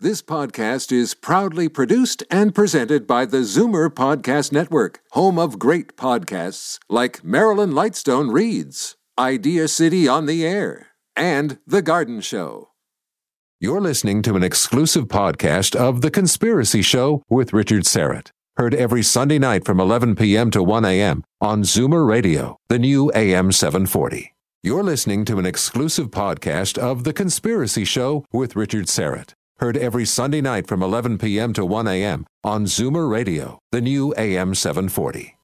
This podcast is proudly produced and presented by the Zoomer Podcast Network, home of great podcasts like Marilyn Lightstone Reads, Idea City on the Air, and The Garden Show. You're listening to an exclusive podcast of The Conspiracy Show with Richard Syrett. Heard every Sunday night from 11 p.m. to 1 a.m. on Zoomer Radio, the new AM 740. You're listening to an exclusive podcast of The Conspiracy Show with Richard Syrett. Heard every Sunday night from 11 p.m. to 1 a.m. on Zoomer Radio, the new AM 740.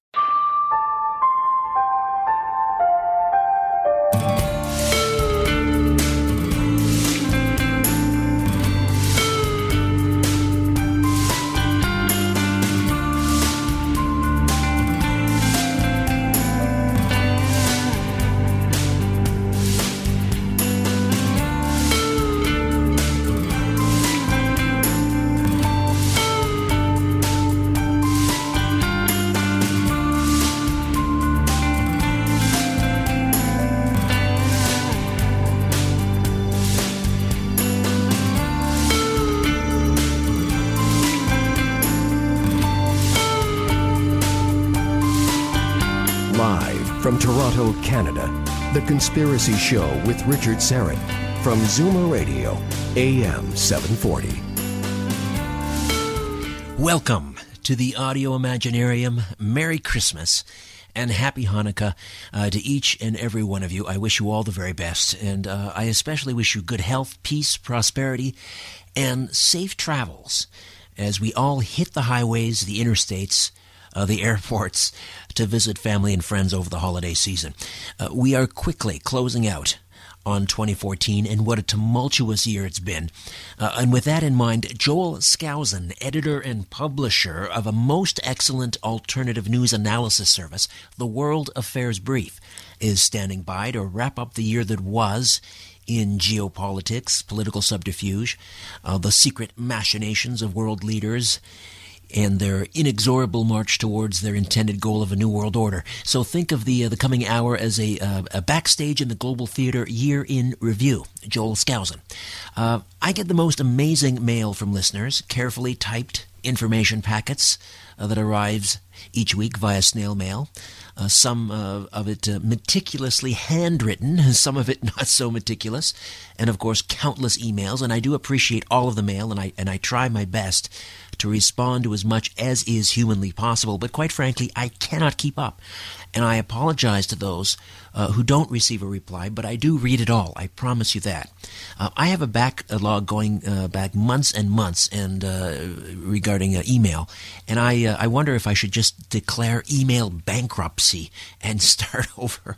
From Toronto, Canada, The Conspiracy Show with Richard Syrett from Zoomer Radio, AM 740. Welcome to the Audio Imaginarium. Merry Christmas and Happy Hanukkah to each and every one of you. I wish you all the very best, and I especially wish you good health, peace, prosperity, and safe travels as we all hit the highways, the interstates, the airports, to visit family and friends over the holiday season. We are quickly closing out on 2014, and what a tumultuous year it's been. And with that in mind, Joel Skousen, editor and publisher of a most excellent alternative news analysis service, The World Affairs Brief, is standing by to wrap up the year that was in geopolitics, political subterfuge, the secret machinations of world leaders, and their inexorable march towards their intended goal of a new world order. So think of the coming hour as a backstage in the global theater year in review. Joel Skousen. I get the most amazing mail from listeners, carefully typed information packets that arrives each week via snail mail. Some of it meticulously handwritten, some of it not so meticulous, and of course countless emails. And I do appreciate all of the mail, and I try my best to respond to as much as is humanly possible. But quite frankly, I cannot keep up. And I apologize to those who don't receive a reply, but I do read it all. I promise you that. I have a backlog going back months and months and regarding email. And I wonder if I should just declare email bankruptcy and start over.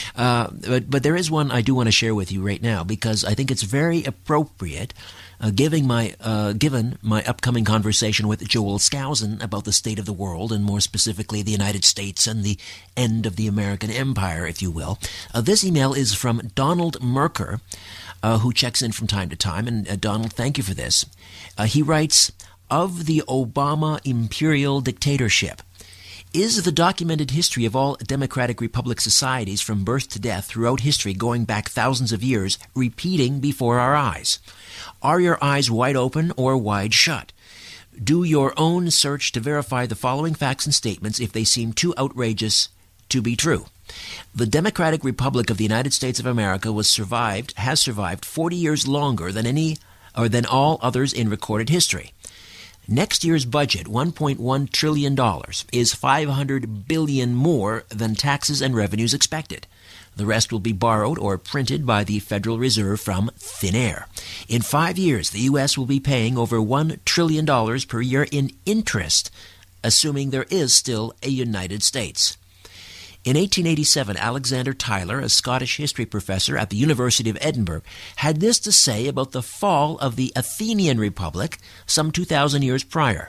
But there is one I do want to share with you right now, because I think it's very appropriate, given my upcoming conversation with Joel Skousen about the state of the world, and more specifically the United States and the end of the American empire, if you will. This email is from Donald Merker, who checks in from time to time. And Donald, thank you for this. He writes, of the Obama imperial dictatorship, is the documented history of all democratic republic societies from birth to death throughout history, going back thousands of years, repeating before our eyes? Are your eyes wide open or wide shut? Do your own search to verify the following facts and statements if they seem too outrageous to be true. The Democratic Republic of the United States of America has survived 40 years longer than all others in recorded history. Next year's budget, $1.1 trillion, is $500 billion more than taxes and revenues expected. The rest will be borrowed or printed by the Federal Reserve from thin air. In 5 years, the U.S. will be paying over $1 trillion per year in interest, assuming there is still a United States. In 1887, Alexander Tyler, a Scottish history professor at the University of Edinburgh, had this to say about the fall of the Athenian Republic some 2,000 years prior.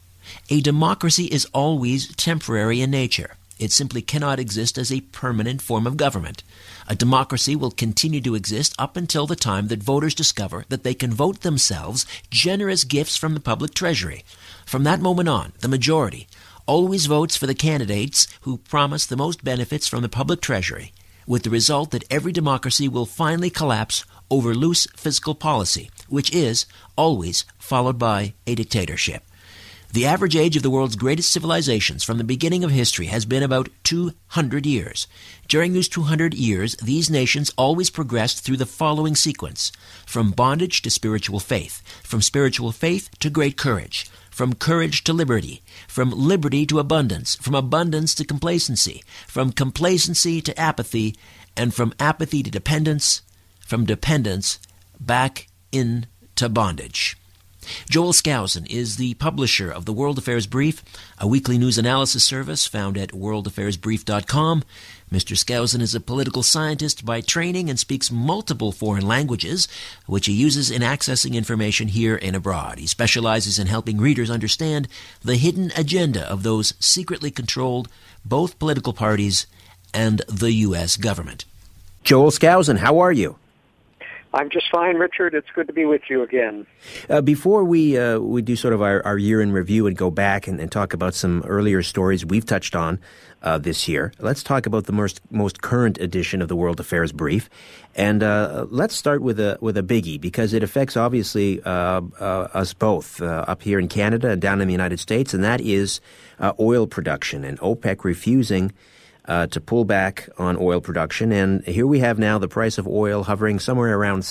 A democracy is always temporary in nature. It simply cannot exist as a permanent form of government. A democracy will continue to exist up until the time that voters discover that they can vote themselves generous gifts from the public treasury. From that moment on, the majority always votes for the candidates who promise the most benefits from the public treasury, with the result that every democracy will finally collapse over loose fiscal policy, which is always followed by a dictatorship. The average age of the world's greatest civilizations from the beginning of history has been about 200 years. During those 200 years, these nations always progressed through the following sequence: from bondage to spiritual faith, from spiritual faith to great courage, from courage to liberty, from liberty to abundance, from abundance to complacency, from complacency to apathy, and from apathy to dependence, from dependence back into bondage. Joel Skousen is the publisher of the World Affairs Brief, a weekly news analysis service found at worldaffairsbrief.com. Mr. Skousen is a political scientist by training and speaks multiple foreign languages, which he uses in accessing information here and abroad. He specializes in helping readers understand the hidden agenda of those secretly controlled both political parties and the U.S. government. Joel Skousen, how are you? I'm just fine, Richard. It's good to be with you again. Before we do sort of our year in review and go back and talk about some earlier stories we've touched on this year, let's talk about the most current edition of the World Affairs Brief. And let's start with a biggie, because it affects, obviously, us both up here in Canada and down in the United States, and that is oil production and OPEC refusing to pull back on oil production. And here we have now the price of oil hovering somewhere around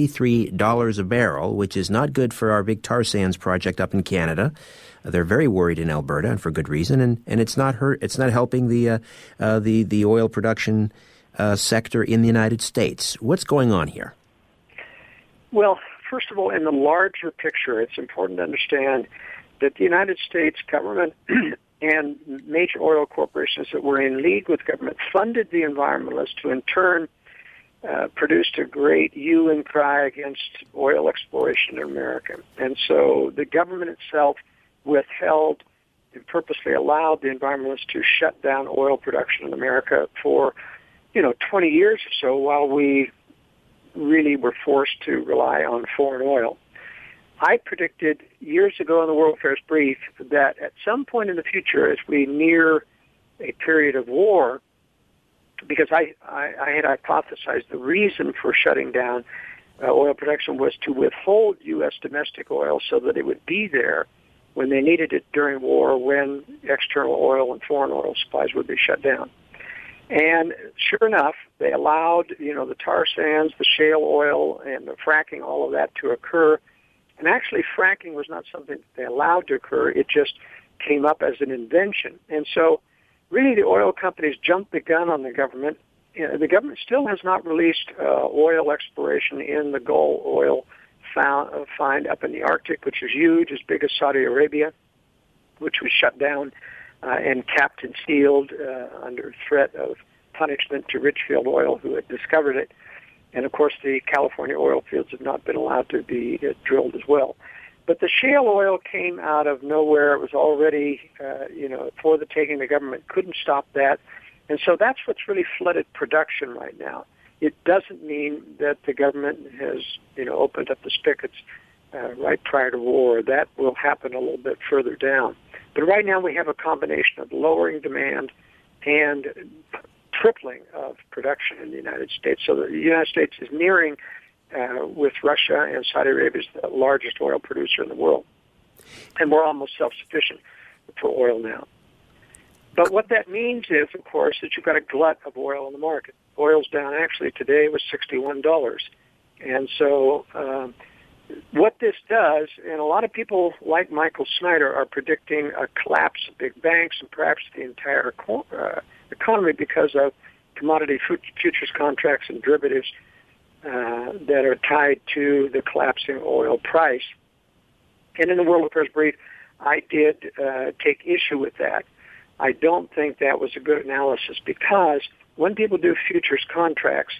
$63 a barrel, which is not good for our big tar sands project up in Canada. They're very worried in Alberta, and for good reason. And it's not helping the oil production sector in the United States. What's going on here? Well, first of all, in the larger picture, it's important to understand that the United States government and major oil corporations that were in league with government funded the environmentalists, who in turn produced a great hue and cry against oil exploration in America. And so the government itself withheld and purposely allowed the environmentalists to shut down oil production in America for, 20 years or so, while we really were forced to rely on foreign oil. I predicted years ago in the World Affairs Brief that at some point in the future, as we near a period of war, because I had hypothesized the reason for shutting down oil production was to withhold U.S. domestic oil so that it would be there when they needed it during war, when external oil and foreign oil supplies would be shut down. And sure enough, they allowed, the tar sands, the shale oil, and the fracking, all of that to occur. And actually, fracking was not something they allowed to occur. It just came up as an invention. And so, really, the oil companies jumped the gun on the government. The government still has not released oil exploration in the Gulf oil find up in the Arctic, which is huge, as big as Saudi Arabia, which was shut down and capped and sealed under threat of punishment to Richfield Oil, who had discovered it. And, of course, the California oil fields have not been allowed to be drilled as well. But the shale oil came out of nowhere. It was already, for the taking. The government couldn't stop that. And so that's what's really flooded production right now. It doesn't mean that the government has, opened up the spigots right prior to war. That will happen a little bit further down. But right now we have a combination of lowering demand and tripling of production in the United States. So the United States is nearing, with Russia and Saudi Arabia, is the largest oil producer in the world. And we're almost self-sufficient for oil now. But what that means is, of course, that you've got a glut of oil in the market. Oil's down, actually, today was $61. And so what this does, and a lot of people like Michael Snyder are predicting a collapse of big banks and perhaps the entire economy because of commodity futures contracts and derivatives that are tied to the collapsing oil price. And in the World Affairs Brief, I did take issue with that. I don't think that was a good analysis, because when people do futures contracts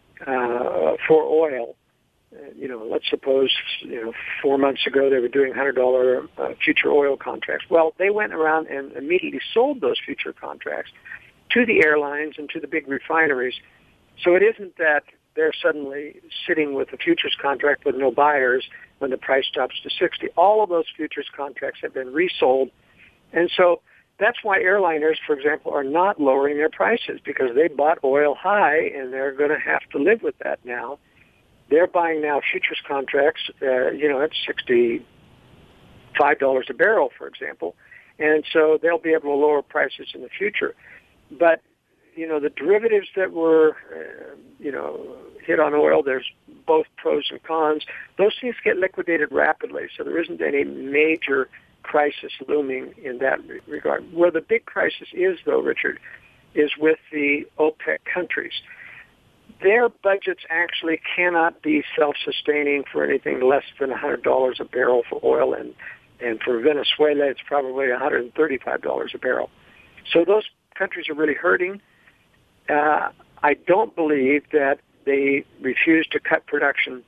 for oil, let's suppose, 4 months ago they were doing $100 future oil contracts. Well, they went around and immediately sold those future contracts to the airlines and to the big refineries. So it isn't that they're suddenly sitting with a futures contract with no buyers when the price drops to 60. All of those futures contracts have been resold. And so that's why airliners, for example, are not lowering their prices, because they bought oil high and they're going to have to live with that now. They're buying now futures contracts, at $65 a barrel, for example, and so they'll be able to lower prices in the future. But, the derivatives that were, hit on oil, there's both pros and cons. Those things get liquidated rapidly, so there isn't any major crisis looming in that regard. Where the big crisis is, though, Richard, is with the OPEC countries. Their budgets actually cannot be self-sustaining for anything less than $100 a barrel for oil, and for Venezuela, it's probably $135 a barrel. So those countries are really hurting. I don't believe that they refused to cut production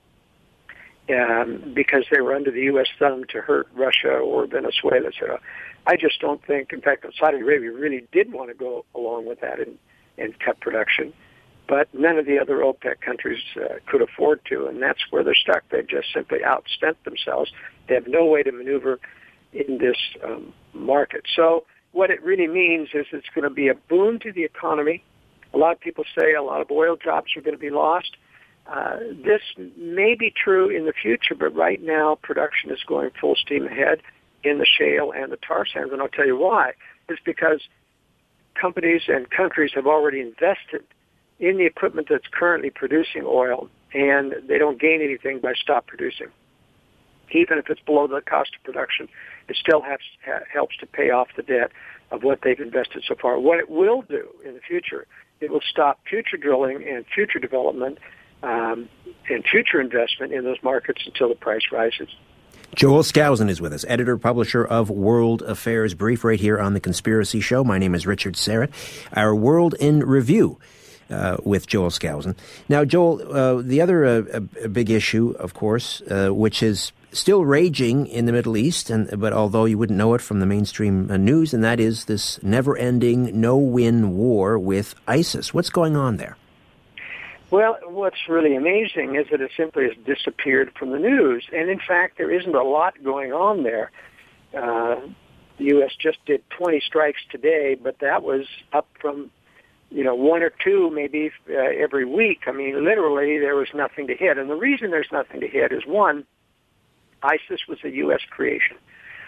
because they were under the U.S. thumb to hurt Russia or Venezuela. So I just don't think, in fact, Saudi Arabia really did want to go along with that and cut production. But none of the other OPEC countries could afford to, and that's where they're stuck. They've just simply outspent themselves. They have no way to maneuver in this market. So what it really means is it's going to be a boon to the economy. A lot of people say a lot of oil jobs are going to be lost. This may be true in the future, but right now production is going full steam ahead in the shale and the tar sands, and I'll tell you why. It's because companies and countries have already invested in the equipment that's currently producing oil, and they don't gain anything by stop producing. Even if it's below the cost of production, it still helps to pay off the debt of what they've invested so far. What it will do in the future, it will stop future drilling and future development and future investment in those markets until the price rises. Joel Skousen is with us, editor-publisher of World Affairs Brief, right here on The Conspiracy Show. My name is Richard Syrett. Our World in Review with Joel Skousen. Now, Joel, the other big issue, of course, which is still raging in the Middle East, but although you wouldn't know it from the mainstream news, and that is this never-ending, no-win war with ISIS. What's going on there? Well, what's really amazing is that it simply has disappeared from the news. And in fact, there isn't a lot going on there. The U.S. just did 20 strikes today, but that was up from, one or two maybe every week. I mean, literally, there was nothing to hit. And the reason there's nothing to hit is, one, ISIS was a U.S. creation.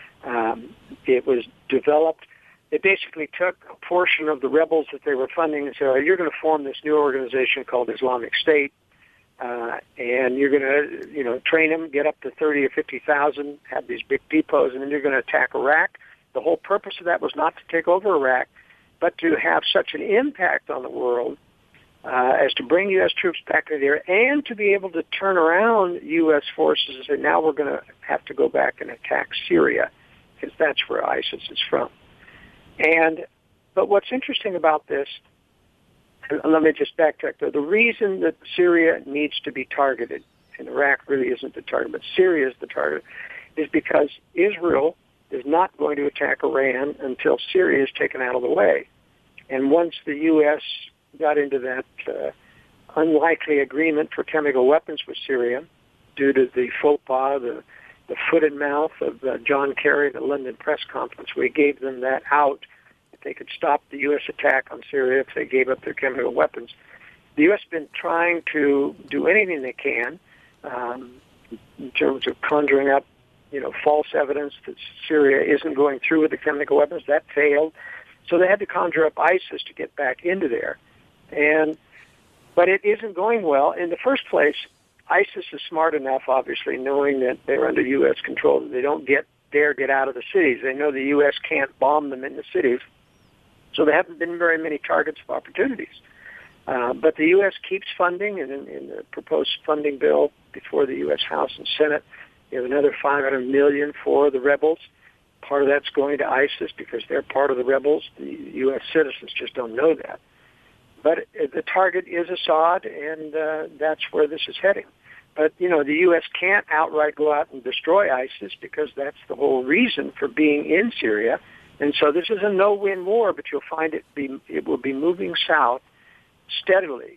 It was developed. They basically took a portion of the rebels that they were funding and said, you're going to form this new organization called Islamic State, and you're going to, train them, get up to 30 or 50,000, have these big depots, and then you're going to attack Iraq. The whole purpose of that was not to take over Iraq, but to have such an impact on the world as to bring U.S. troops back in there and to be able to turn around U.S. forces and say, now we're going to have to go back and attack Syria, because that's where ISIS is from. But what's interesting about this, and let me just backtrack though, the reason that Syria needs to be targeted, and Iraq really isn't the target, but Syria is the target, is because Israel is not going to attack Iran until Syria is taken out of the way. And once the U.S. got into that unlikely agreement for chemical weapons with Syria, due to the faux pas, the foot and mouth of John Kerry at the London press conference, where he gave them that out. If they could stop the U.S. attack on Syria, if they gave up their chemical weapons. The U.S. has been trying to do anything they can in terms of conjuring up, false evidence that Syria isn't going through with the chemical weapons. That failed. So they had to conjure up ISIS to get back into there. But it isn't going well. In the first place, ISIS is smart enough, obviously, knowing that they're under U.S. control, that they don't dare get out of the cities. They know the U.S. can't bomb them in the cities, so there haven't been very many targets of opportunities. But the U.S. keeps funding, and in the proposed funding bill before the U.S. House and Senate, you have another $500 million for the rebels. Part of that's going to ISIS because they're part of the rebels. The U.S. citizens just don't know that. But the target is Assad, and that's where this is heading. But, the U.S. can't outright go out and destroy ISIS because that's the whole reason for being in Syria. And so this is a no-win war, but you'll find it will be moving south steadily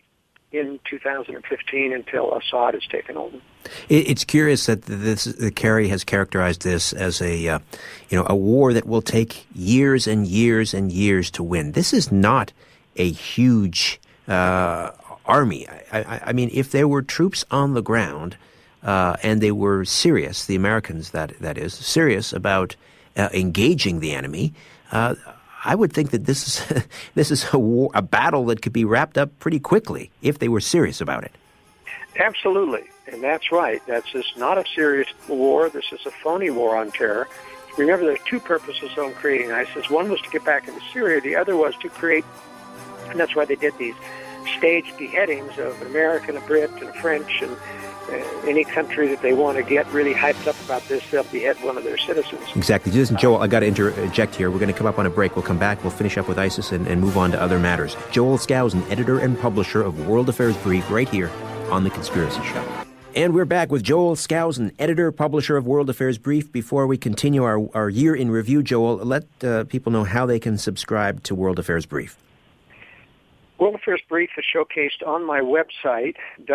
in 2015 until Assad is taken over. It's curious that Kerry has characterized this as a war that will take years and years and years to win. This is not a huge army. I mean, if there were troops on the ground and they were serious, the Americans that is serious about engaging the enemy, I would think that this is a battle that could be wrapped up pretty quickly if they were serious about it. Absolutely, and that's right. That's just not a serious war. This is a phony war on terror. Remember, there's two purposes on creating ISIS. One was to get back into Syria. The other was to create, and that's why they did these staged beheadings of an American, a Brit, and a French, and any country that they want to get really hyped up about this, they'll behead one of their citizens. Exactly. Listen, Joel, I got to interject here. We're going to come up on a break. We'll come back. We'll finish up with ISIS and move on to other matters. Joel Skousen, editor and publisher of World Affairs Brief, right here on The Conspiracy Show. And we're back with Joel Skousen, editor, publisher of World Affairs Brief. Before we continue our year in review, Joel, let people know how they can subscribe to World Affairs Brief. World Affairs Brief is showcased on my website,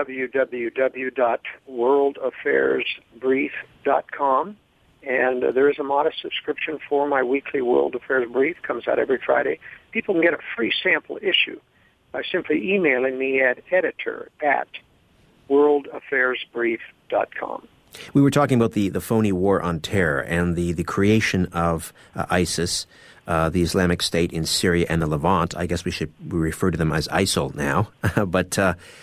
www.worldaffairsbrief.com, and there is a modest subscription for my weekly World Affairs Brief. It comes out every Friday. People can get a free sample issue by simply emailing me at editor@worldaffairsbrief.com. We were talking about the phony war on terror and the creation of ISIS, the Islamic State in Syria and the Levant. I guess we refer to them as ISIL now. But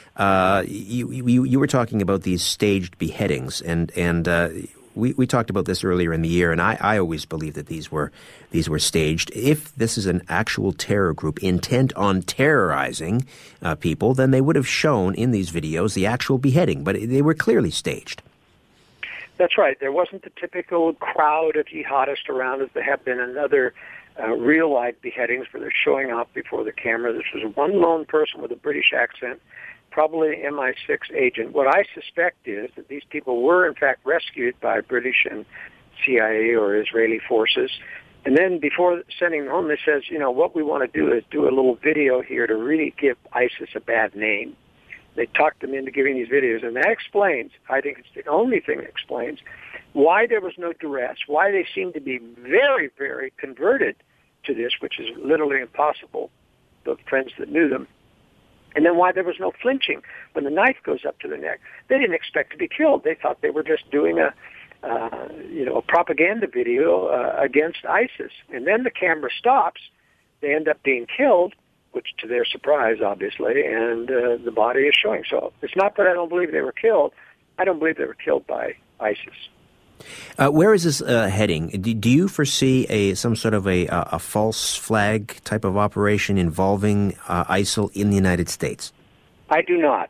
you were talking about these staged beheadings, and we talked about this earlier in the year, and I always believed that these were staged. If this is an actual terror group intent on terrorizing people, then they would have shown in these videos the actual beheading, but they were clearly staged. That's right. There wasn't the typical crowd of jihadists around as there have been in other real-life beheadings where they're showing off before the camera. This was one lone person with a British accent, probably an MI6 agent. What I suspect is that these people were, in fact, rescued by British and CIA or Israeli forces. And then before sending them home, they says, what we want to do is do a little video here to really give ISIS a bad name. They talked them into giving these videos, and that explains, I think it's the only thing that explains, why there was no duress, why they seemed to be very, very converted to this, which is literally impossible, the friends that knew them, and then why there was no flinching when the knife goes up to the neck. They didn't expect to be killed. They thought they were just doing a propaganda video against ISIS. And then the camera stops. They end up being killed, which to their surprise, obviously, and the body is showing. So it's not that I don't believe they were killed. I don't believe they were killed by ISIS. Where is this heading? Do you foresee some sort of a false flag type of operation involving ISIL in the United States? I do not.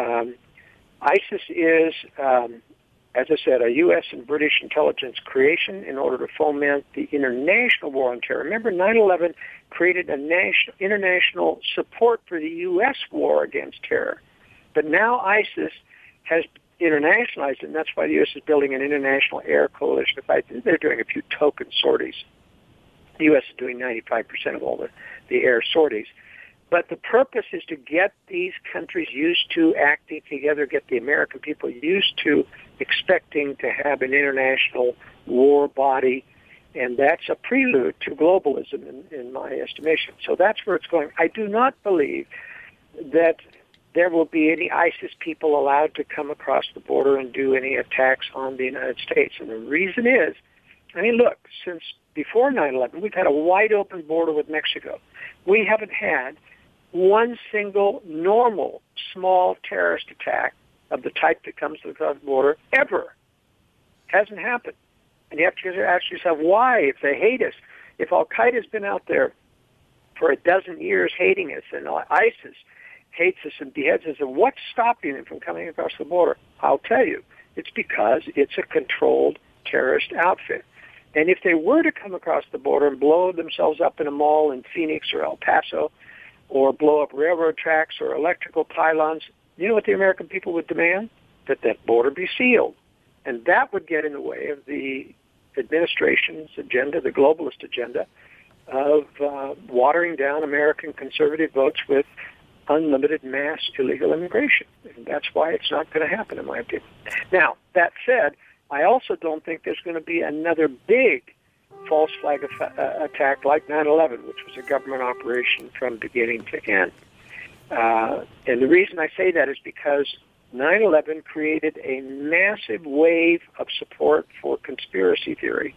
ISIS is, as I said, a U.S. and British intelligence creation in order to foment the international war on terror. Remember, 9/11 created a international support for the U.S. war against terror. But now ISIS has internationalized it, and that's why the U.S. is building an international air coalition. I think they're doing a few token sorties. The U.S. is doing 95% of all the air sorties. But the purpose is to get these countries used to acting together, get the American people used to expecting to have an international war body, and that's a prelude to globalism in my estimation. So that's where it's going. I do not believe that there will be any ISIS people allowed to come across the border and do any attacks on the United States. And the reason is, look, since before 9/11, we've had a wide-open border with Mexico. We haven't had one single normal small terrorist attack of the type that comes to the border ever. Hasn't happened. And you have to ask yourself why, if they hate us. If Al-Qaeda's been out there for a dozen years hating us, and ISIS hates us and beheads us, and what's stopping them from coming across the border? I'll tell you. It's because it's a controlled terrorist outfit. And if they were to come across the border and blow themselves up in a mall in Phoenix or El Paso, or blow up railroad tracks or electrical pylons, you know what the American people would demand? That border be sealed. And that would get in the way of the administration's agenda, the globalist agenda, of watering down American conservative votes with unlimited mass illegal immigration. And that's why it's not going to happen, in my opinion. Now, that said, I also don't think there's going to be another big false flag attack like 9/11, which was a government operation from beginning to end. And the reason I say that is because 9/11 created a massive wave of support for conspiracy theory.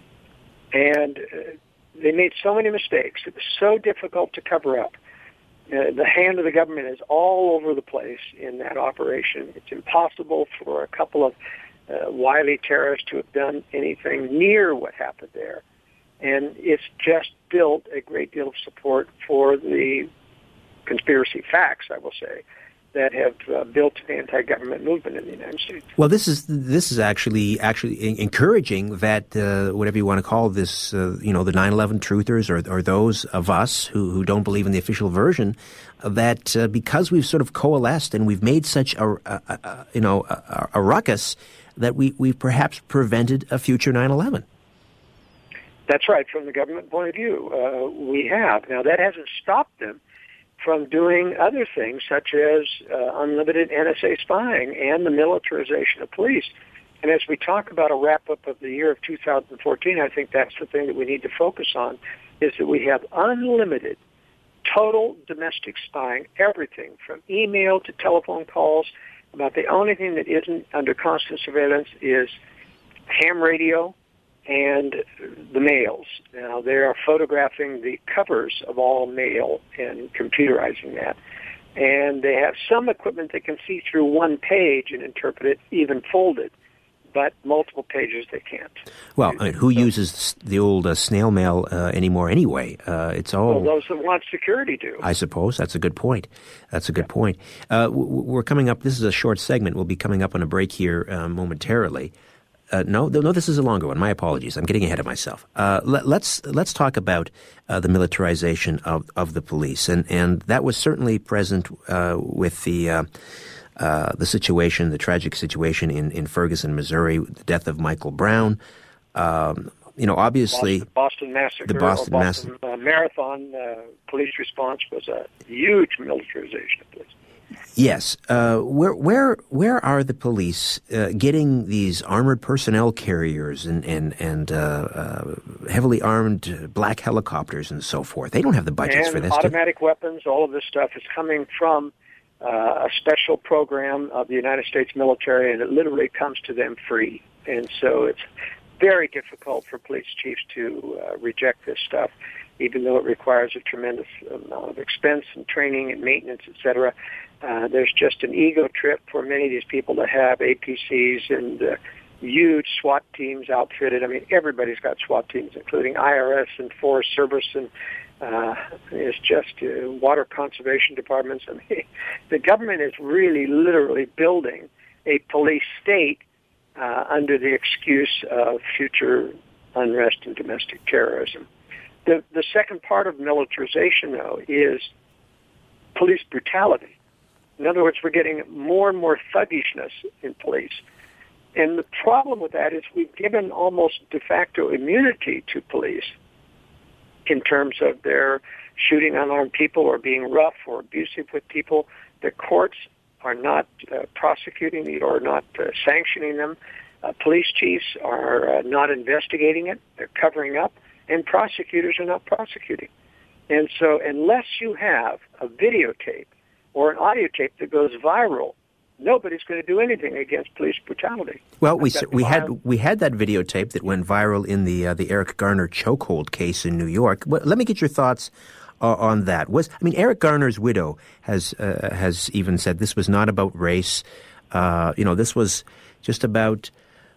And they made so many mistakes. It was so difficult to cover up. The hand of the government is all over the place in that operation. It's impossible for a couple of wily terrorists to have done anything near what happened there. And it's just built a great deal of support for the conspiracy facts, I will say, that have built an anti-government movement in the United States. Well, this is actually encouraging that whatever you want to call this, the 9/11 truthers or those of us who don't believe in the official version, that because we've sort of coalesced and we've made such a ruckus that we've perhaps prevented a future 9/11. That's right. From the government point of view, we have. Now, that hasn't stopped them from doing other things such as unlimited NSA spying and the militarization of police. And as we talk about a wrap-up of the year of 2014, I think that's the thing that we need to focus on, is that we have unlimited, total domestic spying, everything from email to telephone calls. About the only thing that isn't under constant surveillance is ham radio and the mails. Now, they are photographing the covers of all mail and computerizing that. And they have some equipment that can see through one page and interpret it, even folded, but multiple pages they can't. Well, I mean, who uses the old snail mail anymore anyway? It's all... Well, those that want security do. I suppose. That's a good point. Point. We're coming up... This is a short segment. We'll be coming up on a break here momentarily. No, this is a longer one. My apologies. I'm getting ahead of myself. Let's talk about the militarization of the police, and that was certainly present with the situation, the tragic situation in Ferguson, Missouri, the death of Michael Brown. Obviously, Boston Massacre, the Boston Marathon police response was a huge militarization of police. Yes. Where are the police getting these armored personnel carriers and heavily armed black helicopters and so forth? They don't have the budgets for this. Automatic weapons, all of this stuff is coming from a special program of the United States military, and it literally comes to them free. And so it's very difficult for police chiefs to reject this stuff, even though it requires a tremendous amount of expense and training and maintenance, et cetera. There's just an ego trip for many of these people to have APCs and huge SWAT teams outfitted. I mean, everybody's got SWAT teams, including IRS and Forest Service, and it's just water conservation departments. I mean, the government is really literally building a police state under the excuse of future unrest and domestic terrorism. The second part of militarization, though, is police brutality. In other words, we're getting more and more thuggishness in police. And the problem with that is we've given almost de facto immunity to police in terms of their shooting unarmed people or being rough or abusive with people. The courts are not prosecuting or not sanctioning them. Police chiefs are not investigating it. They're covering up. And prosecutors are not prosecuting. And so unless you have a videotape or an audio tape that goes viral, nobody's going to do anything against police brutality. Well, we had that videotape that went viral in the Eric Garner chokehold case in New York. Well, let me get your thoughts on that. Eric Garner's widow has even said this was not about race. This was just about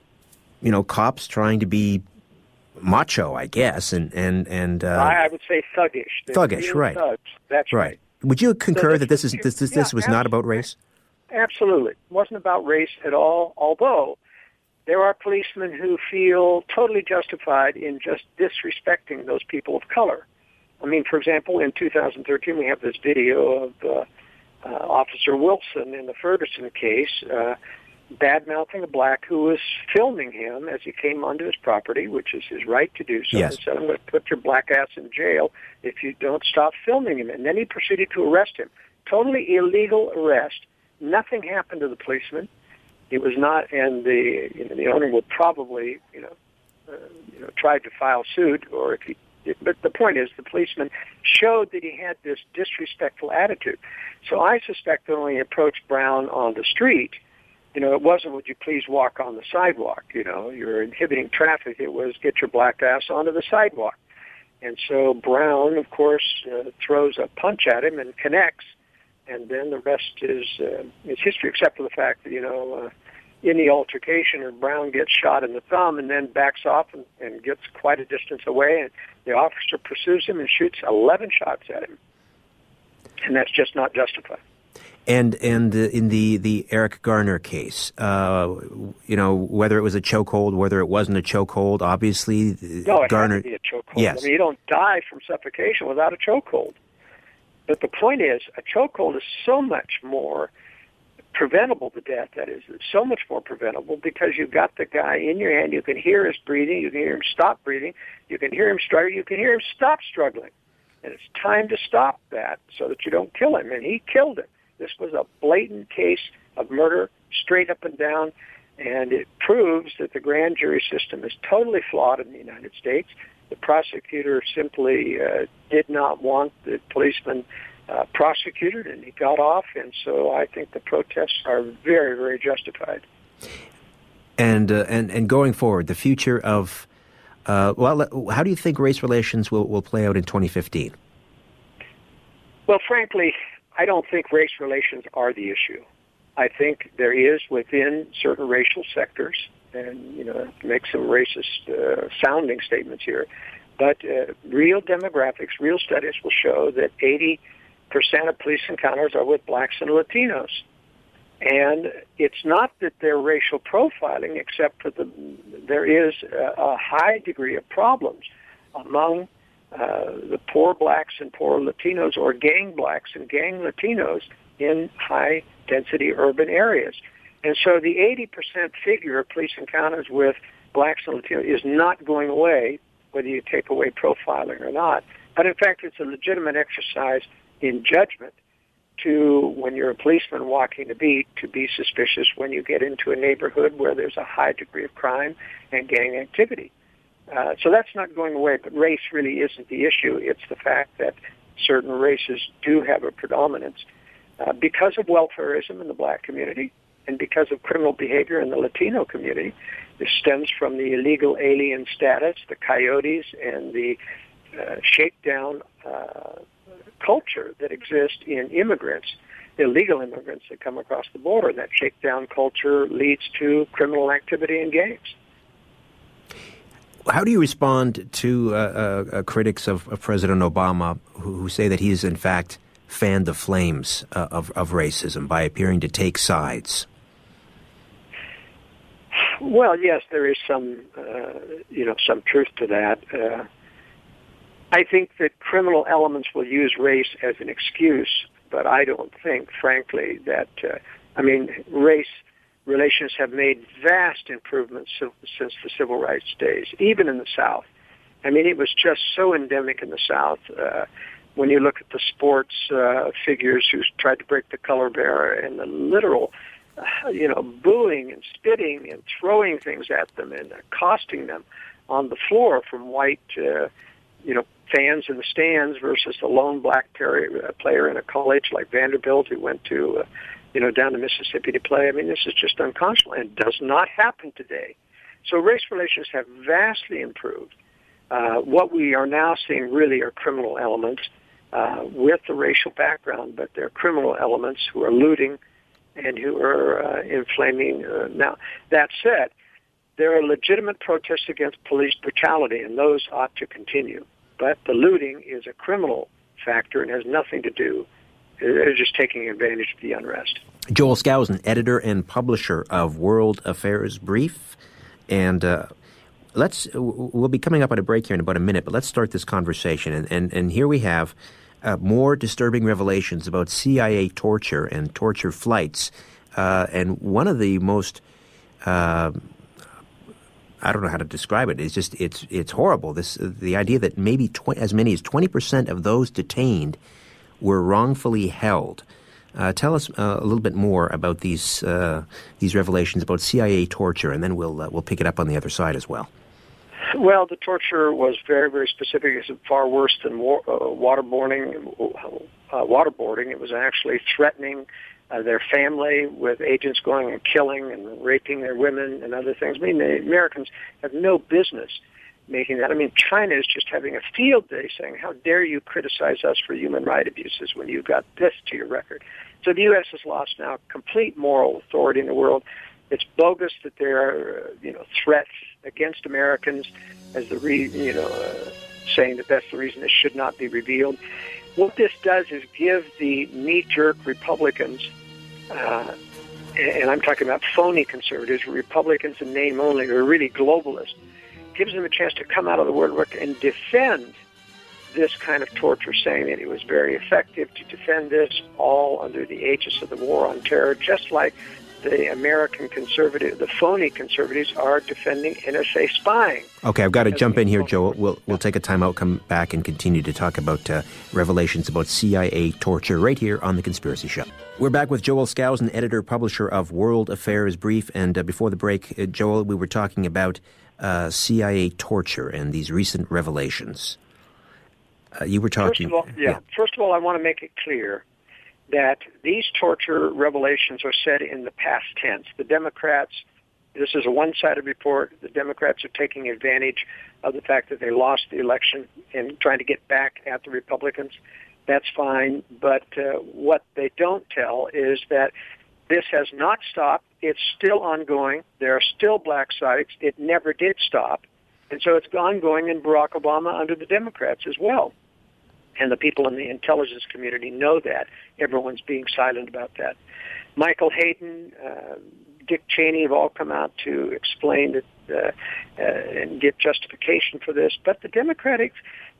cops trying to be macho, I guess, and I would say thuggish. Thuggish, right? Thugs. That's right. Would you concur that this was not about race? Absolutely, it wasn't about race at all. Although there are policemen who feel totally justified in just disrespecting those people of color. I mean, for example, in 2013, we have this video of Officer Wilson in the Ferguson case. Bad-mouthing a black who was filming him as he came onto his property, which is his right to do so. Yes. And said, I'm going to put your black ass in jail if you don't stop filming him. And then he proceeded to arrest him. totally illegal arrest. Nothing happened to the policeman. It was not, and the owner would probably, try to file suit, or if he. But the point is, the policeman showed that he had this disrespectful attitude. So I suspect that when he approached Brown on the street, it wasn't, would you please walk on the sidewalk? You're inhibiting traffic. It was, get your black ass onto the sidewalk. And so Brown, of course, throws a punch at him and connects, and then the rest is history, except for the fact that, in the altercation, Brown gets shot in the thumb and then backs off and gets quite a distance away, and the officer pursues him and shoots 11 shots at him. And that's just not justified. And in the Eric Garner case, whether it was a chokehold, whether it wasn't a chokehold, obviously Garner. Had to be a chokehold. Yes. I mean, you don't die from suffocation without a chokehold. But the point is, a chokehold is so much more preventable to death. That is, it's so much more preventable because you've got the guy in your hand. You can hear his breathing. You can hear him stop breathing. You can hear him struggle. You can hear him stop struggling. And it's time to stop that so that you don't kill him. And he killed him. This was a blatant case of murder, straight up and down, and it proves that the grand jury system is totally flawed in the United States. The prosecutor simply did not want the policeman prosecuted, and he got off, and so I think the protests are very, very justified. And going forward, the future of, how do you think race relations will play out in 2015? Well, frankly, I don't think race relations are the issue. I think there is within certain racial sectors, and, make some racist sounding statements here, but real demographics, real studies will show that 80% of police encounters are with blacks and Latinos. And it's not that they're racial profiling, except for there is a high degree of problems among the poor blacks and poor Latinos, or gang blacks and gang Latinos in high-density urban areas. And so the 80% figure of police encounters with blacks and Latinos is not going away, whether you take away profiling or not. But in fact, it's a legitimate exercise in judgment to, when you're a policeman walking the beat, to be suspicious when you get into a neighborhood where there's a high degree of crime and gang activity. So that's not going away, but race really isn't the issue. It's the fact that certain races do have a predominance because of welfarism in the black community and because of criminal behavior in the Latino community. This stems from the illegal alien status, the coyotes, and the shakedown culture that exists in immigrants, illegal immigrants that come across the border. That shakedown culture leads to criminal activity in gangs. How do you respond to critics of President Obama who say that he's in fact fanned the flames of racism by appearing to take sides? Well, yes, there is some truth to that. I think that criminal elements will use race as an excuse, but I don't think, frankly, that race relations have made vast improvements since the civil rights days, even in the South. I mean, it was just so endemic in the South. When you look at the sports figures who tried to break the color barrier and the literal, booing and spitting and throwing things at them and accosting them on the floor from white, fans in the stands versus the lone black player in a college like Vanderbilt who went to down to Mississippi to play. I mean, this is just unconscionable and does not happen today. So race relations have vastly improved. What we are now seeing really are criminal elements with the racial background, but they're criminal elements who are looting and who are inflaming. Now, that said, there are legitimate protests against police brutality, and those ought to continue. But the looting is a criminal factor and has nothing to do. They're just taking advantage of the unrest. Joel Skousen, editor and publisher of World Affairs Brief. And we'll be coming up on a break here in about a minute, but let's start this conversation. And here we have more disturbing revelations about CIA torture and torture flights. And one of the most, I don't know how to describe it. It's just, it's horrible. The idea that maybe as many as 20% of those detained were wrongfully held. Tell us a little bit more about these revelations about CIA torture, and then we'll pick it up on the other side as well. Well, the torture was very, very specific. It's far worse than waterboarding. It was actually threatening their family with agents going and killing and raping their women and other things. I mean, the Americans have no business making that. I mean, China is just having a field day saying, how dare you criticize us for human rights abuses when you've got this to your record. So the U.S. has lost now complete moral authority in the world. It's bogus that there are, threats against Americans as the saying that that's the reason it should not be revealed. What this does is give the knee-jerk Republicans, and I'm talking about phony conservatives, Republicans in name only, who are really globalists, gives them a chance to come out of the woodwork and defend this kind of torture, saying that it was very effective to defend this all under the aegis of the war on terror, just like the American conservative, the phony conservatives, are defending NSA spying. Okay, I've got to jump in here, Joel. We'll take a time out, come back, and continue to talk about revelations about CIA torture right here on The Conspiracy Show. We're back with Joel Skousen, editor-publisher of World Affairs Brief. And before the break, Joel, we were talking about CIA torture and these recent revelations. You were talking... First of all, I want to make it clear that these torture revelations are said in the past tense. The Democrats, this is a one-sided report. The Democrats are taking advantage of the fact that they lost the election and trying to get back at the Republicans. That's fine. But what they don't tell is that this has not stopped. It's still ongoing. There are still black sites. It never did stop. And so it's ongoing in Barack Obama under the Democrats as well. And the people in the intelligence community know that. Everyone's being silent about that. Michael Hayden, Dick Cheney have all come out to explain that and get justification for this. But the Democratic,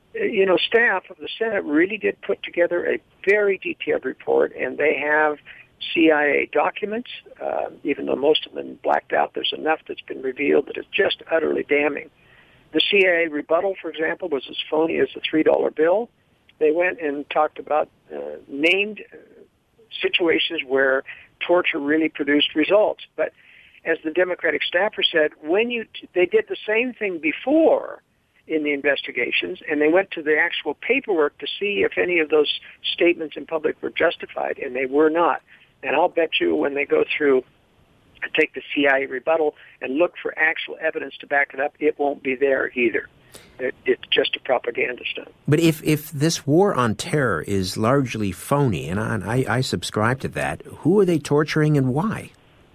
staff of the Senate really did put together a very detailed report, and they have CIA documents. Even though most of them blacked out, there's enough that's been revealed that is just utterly damning. The CIA rebuttal, for example, was as phony as the $3 bill. They went and talked about named situations where torture really produced results. But as the Democratic staffer said, they did the same thing before in the investigations, and they went to the actual paperwork to see if any of those statements in public were justified, and they were not. And I'll bet you when they go through, take the CIA rebuttal and look for actual evidence to back it up, it won't be there either. It's just a propaganda stunt. But if this war on terror is largely phony, and I subscribe to that, who are they torturing and why?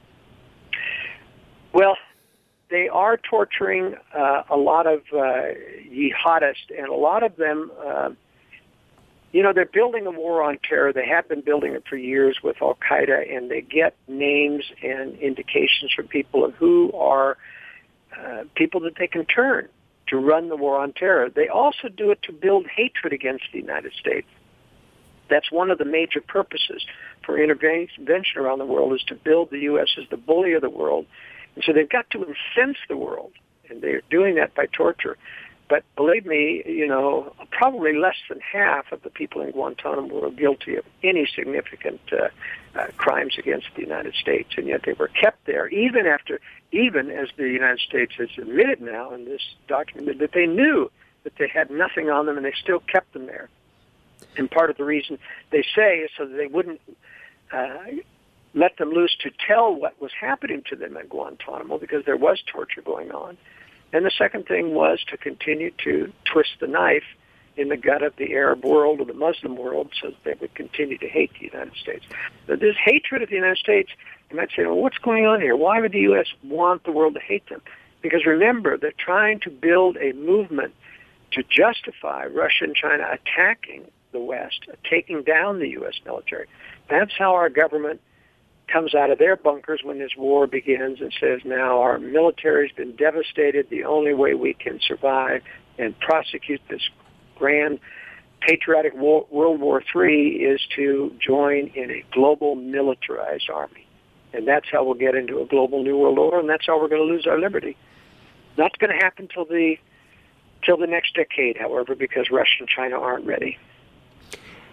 Well, they are torturing a lot of jihadists, and a lot of them, they're building a war on terror. They have been building it for years with Al-Qaeda, and they get names and indications from people of who are people that they can turn to run the war on terror. They also do it to build hatred against the United States. That's one of the major purposes for intervention around the world, is to build the U.S. as the bully of the world. And so they've got to incense the world, and they're doing that by torture. But believe me, probably less than half of the people in Guantanamo were guilty of any significant crimes against the United States, and yet they were kept there, even as the United States has admitted now in this document that they knew that they had nothing on them, and they still kept them there. And part of the reason they say is so that they wouldn't let them loose to tell what was happening to them at Guantanamo, because there was torture going on. And the second thing was to continue to twist the knife in the gut of the Arab world or the Muslim world so that they would continue to hate the United States. But this hatred of the United States, you might say, well, what's going on here? Why would the U.S. want the world to hate them? Because remember, they're trying to build a movement to justify Russia and China attacking the West, taking down the U.S. military. That's how our government comes out of their bunkers when this war begins and says, now our military's been devastated. The only way we can survive and prosecute this grand patriotic World War III is to join in a global militarized army. And that's how we'll get into a global New World Order, and that's how we're going to lose our liberty. Not going to happen till the next decade, however, because Russia and China aren't ready.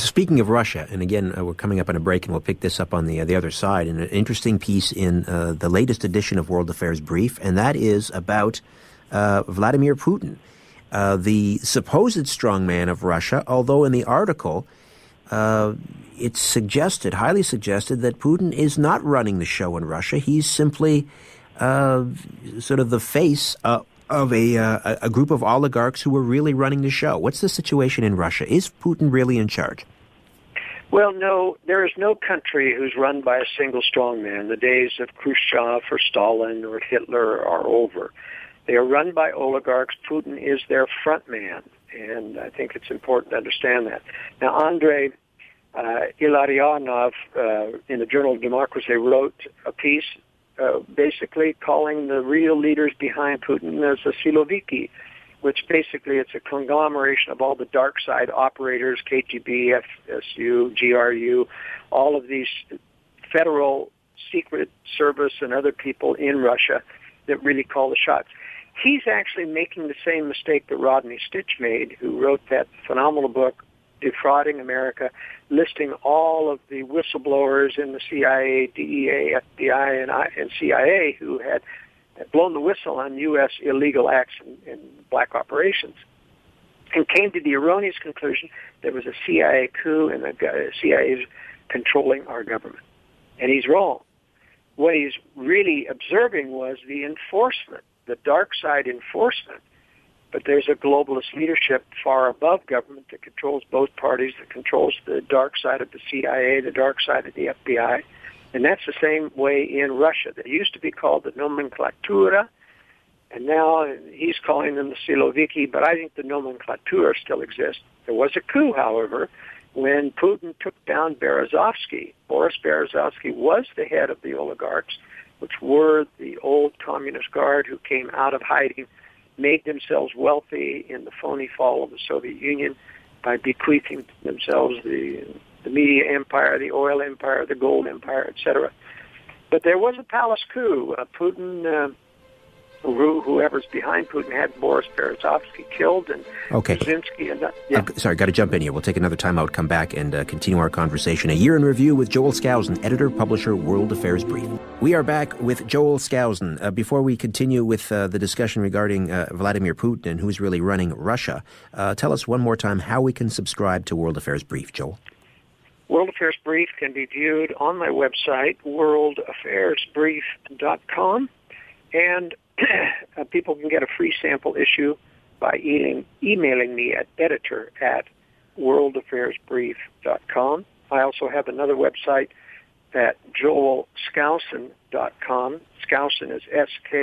Speaking of Russia, and again, we're coming up on a break, and we'll pick this up on the other side, and an interesting piece in the latest edition of World Affairs Brief, and that is about Vladimir Putin, the supposed strongman of Russia, although in the article it's suggested, highly suggested, that Putin is not running the show in Russia. He's simply sort of the face of a group of oligarchs who are really running the show. What's the situation in Russia? Is Putin really in charge? Well, no, there is no country who's run by a single strongman. The days of Khrushchev or Stalin or Hitler are over. They are run by oligarchs. Putin is their front man, and I think it's important to understand that. Now, Andrei Illarionov in the Journal of Democracy wrote a piece basically calling the real leaders behind Putin as the Siloviki, which basically it's a conglomeration of all the dark side operators, KGB, FSU, GRU, all of these federal secret service and other people in Russia that really call the shots. He's actually making the same mistake that Rodney Stitch made, who wrote that phenomenal book, Defrauding America, listing all of the whistleblowers in the CIA, DEA, FBI, and CIA who had blown the whistle on U.S. illegal acts and black operations, and came to the erroneous conclusion there was a CIA coup and the CIA is controlling our government. And he's wrong. What he's really observing was the enforcement, the dark side enforcement. But there's a globalist leadership far above government that controls both parties, that controls the dark side of the CIA, the dark side of the FBI. And that's the same way in Russia. They used to be called the nomenklatura, and now he's calling them the Siloviki, but I think the nomenklatura still exists. There was a coup, however, when Putin took down Berezovsky. Boris Berezovsky was the head of the oligarchs, which were the old communist guard who came out of hiding, made themselves wealthy in the phony fall of the Soviet Union by bequeathing themselves the media empire, the oil empire, the gold empire, etc. But there was a palace coup. Putin, whoever's behind Putin, had Boris Berezovsky killed, and Brzezinski. And sorry, got to jump in here. We'll take another time out, come back, and continue our conversation. A Year in Review with Joel Skousen, editor, publisher, World Affairs Brief. We are back with Joel Skousen. Before we continue with the discussion regarding Vladimir Putin and who's really running Russia, tell us one more time how we can subscribe to World Affairs Brief, Joel. World Affairs Brief can be viewed on my website, worldaffairsbrief.com, and people can get a free sample issue by emailing me at editor@worldaffairsbrief.com. I also have another website at joelskousen.com. Skousen is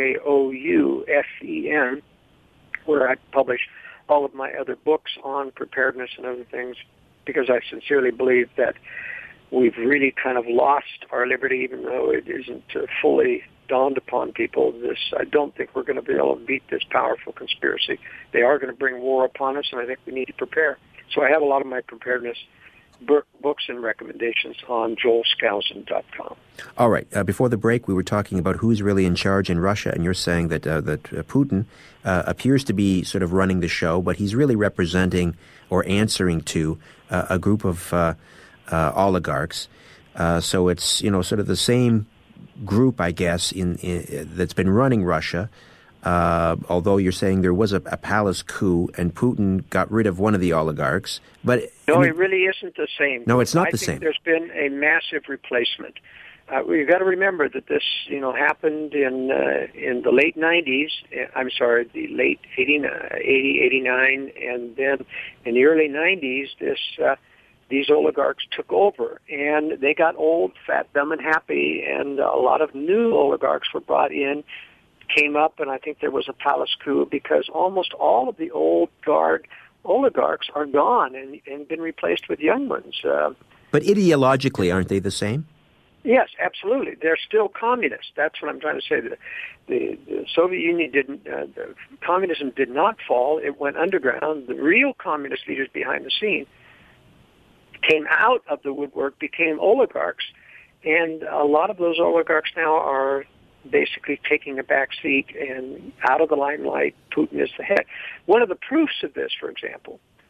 Skoufen, where I publish all of my other books on preparedness and other things, because I sincerely believe that we've really kind of lost our liberty, even though it isn't fully dawned upon people. I don't think we're going to be able to beat this powerful conspiracy. They are going to bring war upon us, and I think we need to prepare. So I have a lot of my preparedness books and recommendations on joelskousen.com. All right. Before the break, we were talking about who's really in charge in Russia, and you're saying that Putin appears to be sort of running the show, but he's really representing or answering to a group of oligarchs. So it's, sort of the same group, I guess, that's been running Russia, although you're saying there was a palace coup and Putin got rid of one of the oligarchs. But no, it really isn't the same. No, it's not the same. same. There's been a massive replacement. We've got to remember that this, happened in the late 90s. The late 80, 89, and then in the early 90s, these oligarchs took over, and they got old, fat, dumb, and happy, and a lot of new oligarchs were brought in, came up, and I think there was a palace coup because almost all of the old guard oligarchs are gone and been replaced with young ones. But ideologically, aren't they the same? Yes, absolutely. They're still communists. That's what I'm trying to say. The Soviet Union communism did not fall. It went underground. The real communist leaders behind the scene came out of the woodwork, became oligarchs, and a lot of those oligarchs now are basically taking a back seat and out of the limelight. Putin is the head. One of the proofs of this, for example,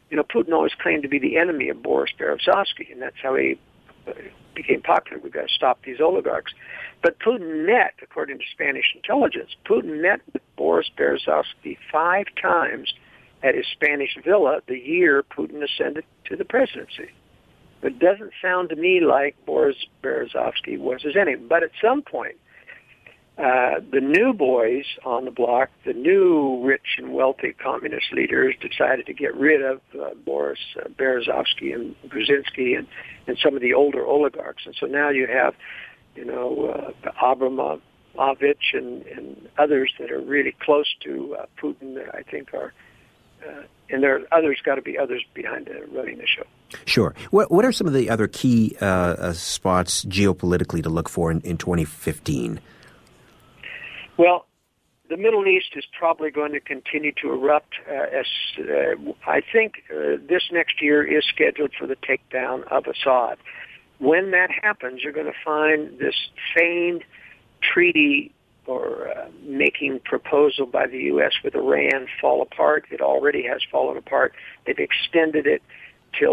Putin always claimed to be the enemy of Boris Berezovsky, and that's how he became popular. We've got to stop these oligarchs. But Putin met, according to Spanish intelligence, Putin met with Boris Berezovsky 5 times at his Spanish villa the year Putin ascended to the presidency. It doesn't sound to me like Boris Berezovsky was his enemy. But at some point, the new boys on the block, the new rich and wealthy communist leaders, decided to get rid of Boris Berezovsky and Brzezinski and some of the older oligarchs. And so now you have, Abramovich and others that are really close to Putin that I think are, and there are others, got to be others behind running the show. Sure. What are some of the other key spots geopolitically to look for in 2015? Well, the Middle East is probably going to continue to erupt. I think this next year is scheduled for the takedown of Assad. When that happens, you're going to find this feigned treaty or making proposal by the U.S. with Iran fall apart. It already has fallen apart. They've extended it till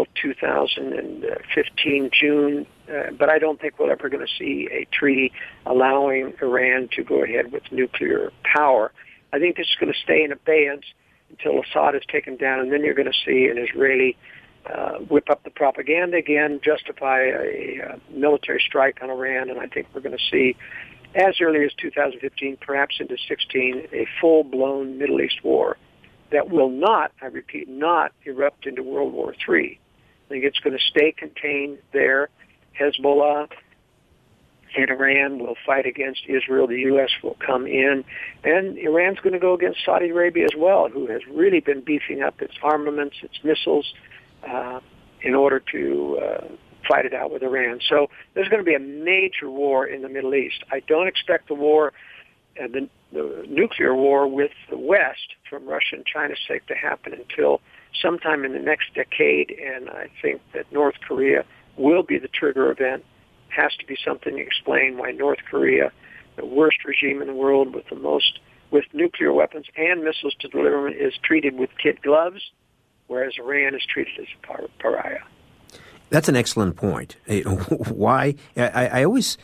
2015 June, but I don't think we're ever going to see a treaty allowing Iran to go ahead with nuclear power. I think this is going to stay in abeyance until Assad is taken down, and then you're going to see an Israeli whip up the propaganda again, justify a military strike on Iran, and I think we're going to see, as early as 2015, perhaps into 16, a full-blown Middle East war that will not, I repeat, not erupt into World War III. I think it's going to stay contained there. Hezbollah and Iran will fight against Israel. The U.S. will come in. And Iran's going to go against Saudi Arabia as well, who has really been beefing up its armaments, its missiles, in order to fight it out with Iran. So there's going to be a major war in the Middle East. I don't expect the war, the nuclear war with the West from Russia and China's sake to happen until sometime in the next decade, and I think that North Korea will be the trigger event. Has to be something to explain why North Korea, the worst regime in the world with nuclear weapons and missiles to deliver, is treated with kid gloves, whereas Iran is treated as a pariah. That's an excellent point. Why? I always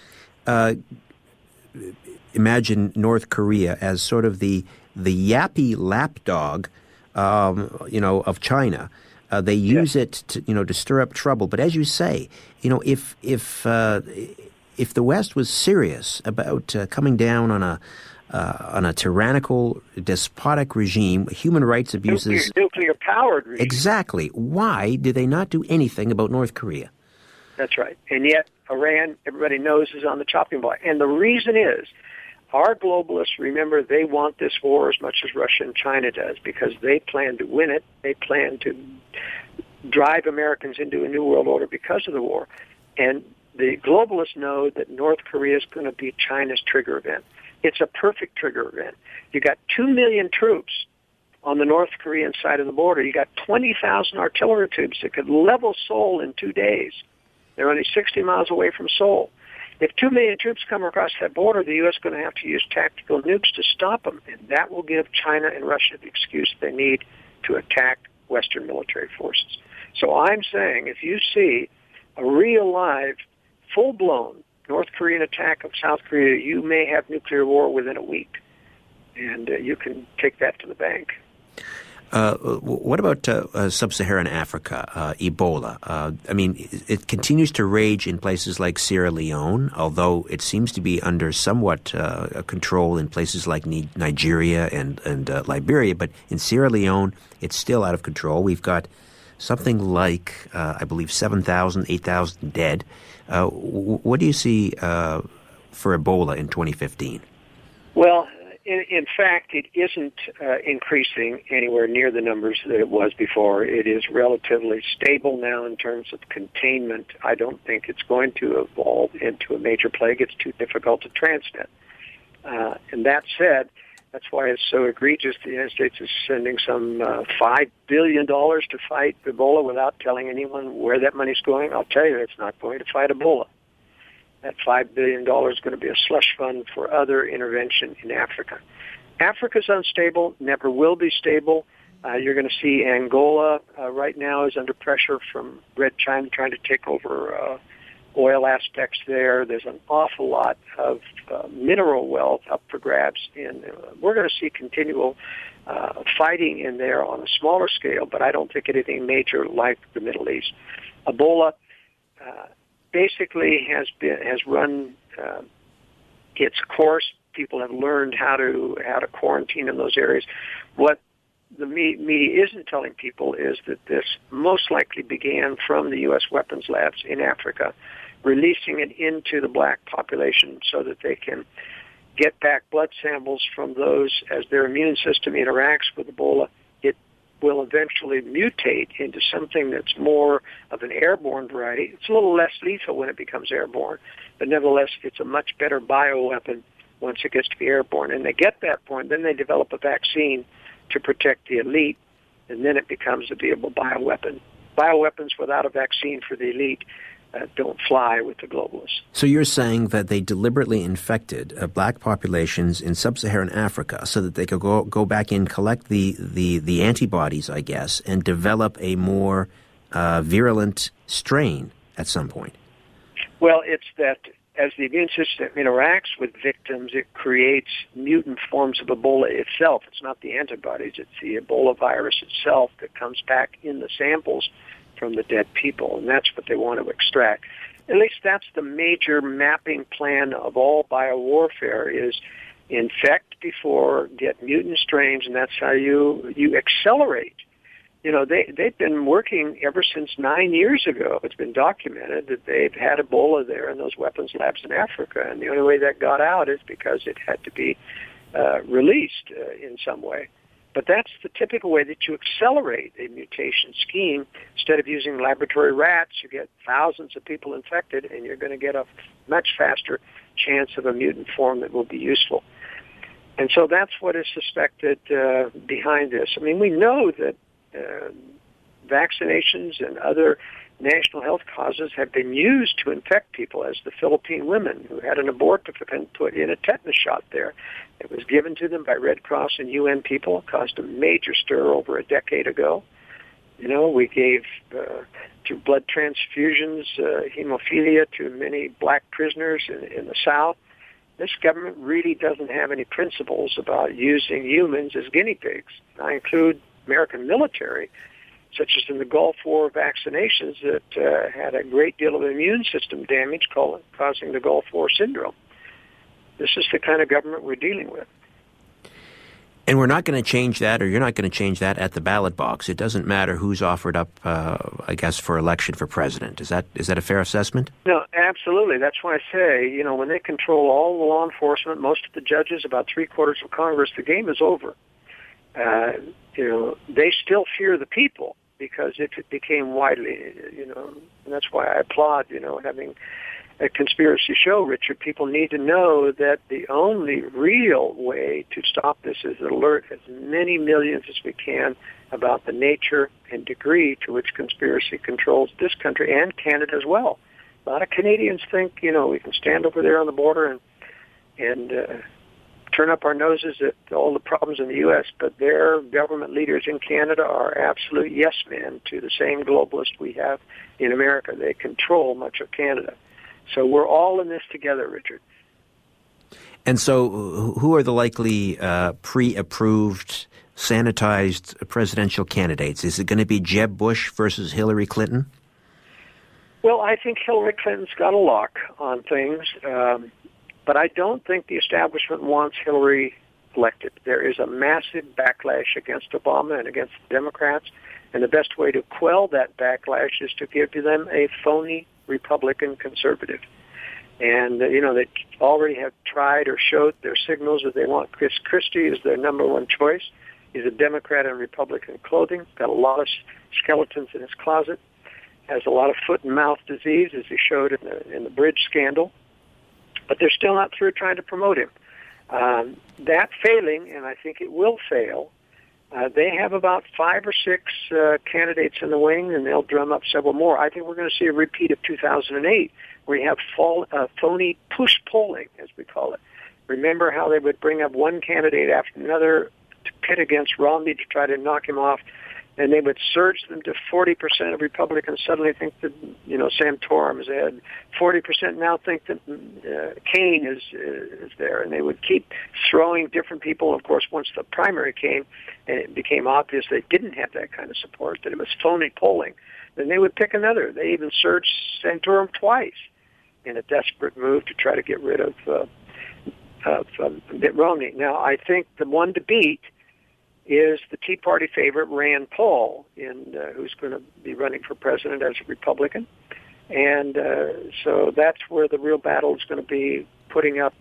imagine North Korea as sort of the yappy lapdog, of China. They use it to stir up trouble. But as you say, if the West was serious about coming down on a tyrannical, despotic regime, human rights abuses, nuclear-powered regime. Exactly. Why do they not do anything about North Korea? That's right. And yet Iran, everybody knows, is on the chopping block. And the reason is, our globalists, remember, they want this war as much as Russia and China does because they plan to win it. They plan to drive Americans into a new world order because of the war. And the globalists know that North Korea is going to be China's trigger event. It's a perfect trigger event. You got 2 million troops on the North Korean side of the border. You got 20,000 artillery tubes that could level Seoul in 2 days. They're only 60 miles away from Seoul. If 2 million troops come across that border, the U.S. is going to have to use tactical nukes to stop them, and that will give China and Russia the excuse they need to attack Western military forces. So I'm saying if you see a real live, full-blown North Korean attack of South Korea, you may have nuclear war within a week, and you can take that to the bank. What about sub-Saharan Africa, Ebola? It continues to rage in places like Sierra Leone, although it seems to be under somewhat control in places like Nigeria and Liberia. But in Sierra Leone, it's still out of control. We've got something like, I believe, 7,000, 8,000 dead. What do you see for Ebola in 2015? Well, in fact, it isn't increasing anywhere near the numbers that it was before. It is relatively stable now in terms of containment. I don't think it's going to evolve into a major plague. It's too difficult to transmit. And that said, that's why it's so egregious. The United States is sending some $5 billion to fight Ebola without telling anyone where that money's going. I'll tell you, it's not going to fight Ebola. That $5 billion is going to be a slush fund for other intervention in Africa. Africa's unstable, never will be stable. You're going to see Angola right now is under pressure from Red China trying to take over oil aspects there. There's an awful lot of mineral wealth up for grabs. We're going to see continual fighting in there on a smaller scale, but I don't think anything major like the Middle East. Ebola basically has run its course. People have learned how to quarantine in those areas. What the media isn't telling people is that this most likely began from the U.S. weapons labs in Africa, releasing it into the black population so that they can get back blood samples from those. As their immune system interacts with Ebola, it will eventually mutate into something that's more of an airborne variety. It's a little less lethal when it becomes airborne, but nevertheless, it's a much better bioweapon once it gets to be airborne. And they get that point, then they develop a vaccine to protect the elite, and then it becomes a viable bioweapon. Bioweapons without a vaccine for the elite don't fly with the globalists. So you're saying that they deliberately infected black populations in sub-Saharan Africa so that they could go back in, collect the antibodies, I guess, and develop a more virulent strain at some point? Well, it's that as the immune system interacts with victims, it creates mutant forms of Ebola itself. It's not the antibodies, it's the Ebola virus itself that comes back in the samples from the dead people, and that's what they want to extract. At least that's the major mapping plan of all biowarfare, is infect before, get mutant strains, and that's how you accelerate. You know, they've been working ever since 9 years ago. It's been documented that they've had Ebola there in those weapons labs in Africa, and the only way that got out is because it had to be released in some way. But that's the typical way that you accelerate a mutation scheme. Instead of using laboratory rats, you get thousands of people infected, and you're going to get a much faster chance of a mutant form that will be useful. And so that's what is suspected behind this. I mean, we know that vaccinations and other national health causes have been used to infect people, as the Philippine women who had an abortifacient put in a tetanus shot there. It was given to them by Red Cross and UN people. It caused a major stir over a decade ago. You know, we gave through blood transfusions hemophilia to many black prisoners in the South. This government really doesn't have any principles about using humans as guinea pigs. I include American military, such as in the Gulf War vaccinations that had a great deal of immune system damage causing the Gulf War syndrome. This is the kind of government we're dealing with. And we're not going to change that, or you're not going to change that at the ballot box. It doesn't matter who's offered up, I guess, for election for president. Is that a fair assessment? No, absolutely. That's why I say, you know, when they control all the law enforcement, most of the judges, about three-quarters of Congress, the game is over. You know, they still fear the people because if it became widely, you know, and that's why I applaud, you know, having a conspiracy show, Richard. People need to know that the only real way to stop this is to alert as many millions as we can about the nature and degree to which conspiracy controls this country and Canada as well. A lot of Canadians think, you know, we can stand over there on the border and turn up our noses at all the problems in the U.S., but their government leaders in Canada are absolute yes men to the same globalists we have in America. They control much of Canada. So we're all in this together, Richard. And so who are the likely pre-approved, sanitized presidential candidates? Is it going to be Jeb Bush versus Hillary Clinton? Well, I think Hillary Clinton's got a lock on things, but I don't think the establishment wants Hillary elected. There is a massive backlash against Obama and against the Democrats, and the best way to quell that backlash is to give them a phony Republican conservative. And, you know, they already have tried or showed their signals that they want Chris Christie as their number one choice. He's a Democrat in Republican clothing, got a lot of skeletons in his closet, has a lot of foot and mouth disease, as he showed in the bridge scandal. But they're still not through trying to promote him. That failing, and I think it will fail, they have about 5 or 6 candidates in the wing, and they'll drum up several more. I think we're going to see a repeat of 2008, where you have phony push polling, as we call it. Remember how they would bring up one candidate after another pit against Romney to try to knock him off. And they would surge them to 40% of Republicans suddenly think that, Santorum is ahead. 40% now think that Kane is there. And they would keep throwing different people. Of course, once the primary came and it became obvious they didn't have that kind of support, that it was phony polling, then they would pick another. They even surged Santorum twice in a desperate move to try to get rid of Mitt Romney. Now, I think the one to beat is the Tea Party favorite Rand Paul, who's going to be running for president as a Republican. And so that's where the real battle is going to be, putting up,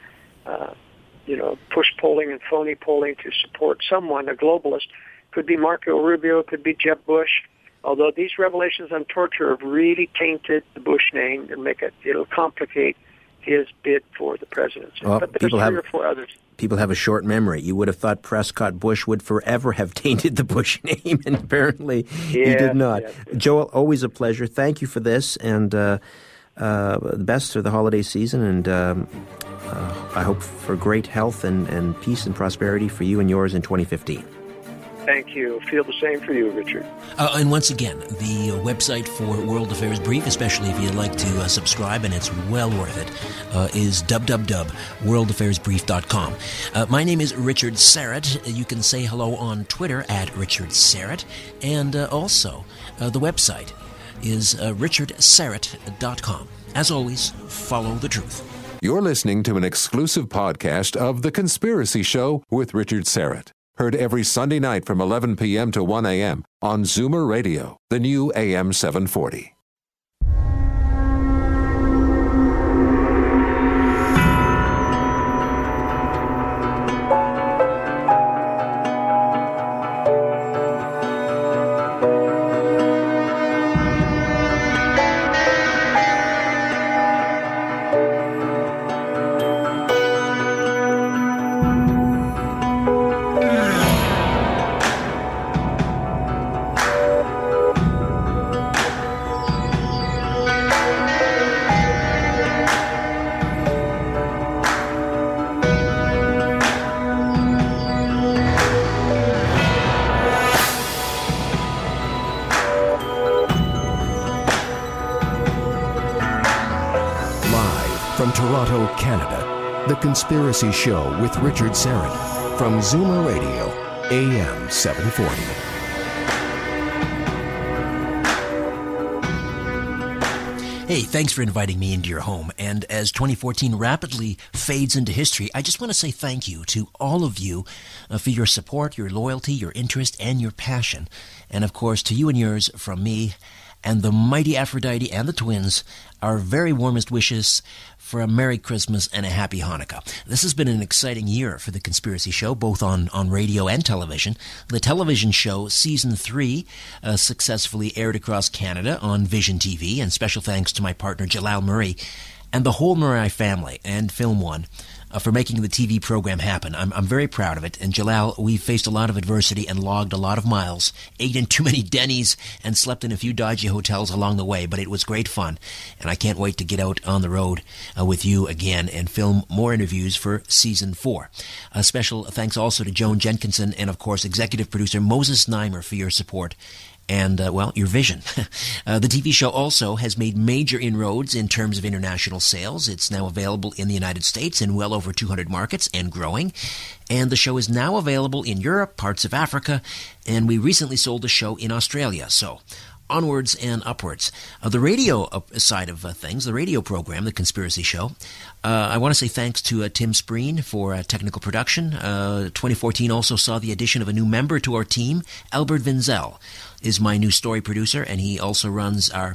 push polling and phony polling to support someone, a globalist. Could be Marco Rubio, could be Jeb Bush. Although these revelations on torture have really tainted the Bush name and it'll complicate his bid for the presidency. Well, but there's 3 or 4 others. People have a short memory. You would have thought Prescott Bush would forever have tainted the Bush name, and apparently he did not. Yeah. Joel, always a pleasure. Thank you for this, and the best for the holiday season, and I hope for great health and peace and prosperity for you and yours in 2015. Thank you. Feel the same for you, Richard. And once again, the website for World Affairs Brief, especially if you'd like to subscribe, and it's well worth it, is www.worldaffairsbrief.com. My name is Richard Syrett. You can say hello on Twitter at Richard Syrett. And also, the website is richardsyrett.com. As always, follow the truth. You're listening to an exclusive podcast of The Conspiracy Show with Richard Syrett. Heard every Sunday night from 11 p.m. to 1 a.m. on Zoomer Radio, the new AM 740. From Toronto, Canada, The Conspiracy Show with Richard Syrett from Zoomer Radio, AM 740. Hey, thanks for inviting me into your home. And as 2014 rapidly fades into history, I just want to say thank you to all of you for your support, your loyalty, your interest, and your passion. And of course, to you and yours from me and the mighty Aphrodite and the twins, our very warmest wishes for a Merry Christmas and a Happy Hanukkah. This has been an exciting year for The Conspiracy Show, both on radio and television. The television show, Season 3, successfully aired across Canada on Vision TV, and special thanks to my partner Jalal Murray and the whole Murray family and Film One for making the TV program happen. I'm very proud of it. And Jalal, we faced a lot of adversity and logged a lot of miles, ate in too many Denny's, and slept in a few dodgy hotels along the way, but it was great fun. And I can't wait to get out on the road with you again and film more interviews for Season 4. A special thanks also to Joan Jenkinson and, of course, executive producer Moses Neimer for your support and, your vision. The TV show also has made major inroads in terms of international sales. It's now available in the United States in well over 200 markets and growing. And the show is now available in Europe, parts of Africa, and we recently sold the show in Australia. So, onwards and upwards. The radio side of things, the radio program, The Conspiracy Show, I want to say thanks to Tim Spreen for technical production. 2014 also saw the addition of a new member to our team. Albert Vinzel is my new story producer, and he also runs our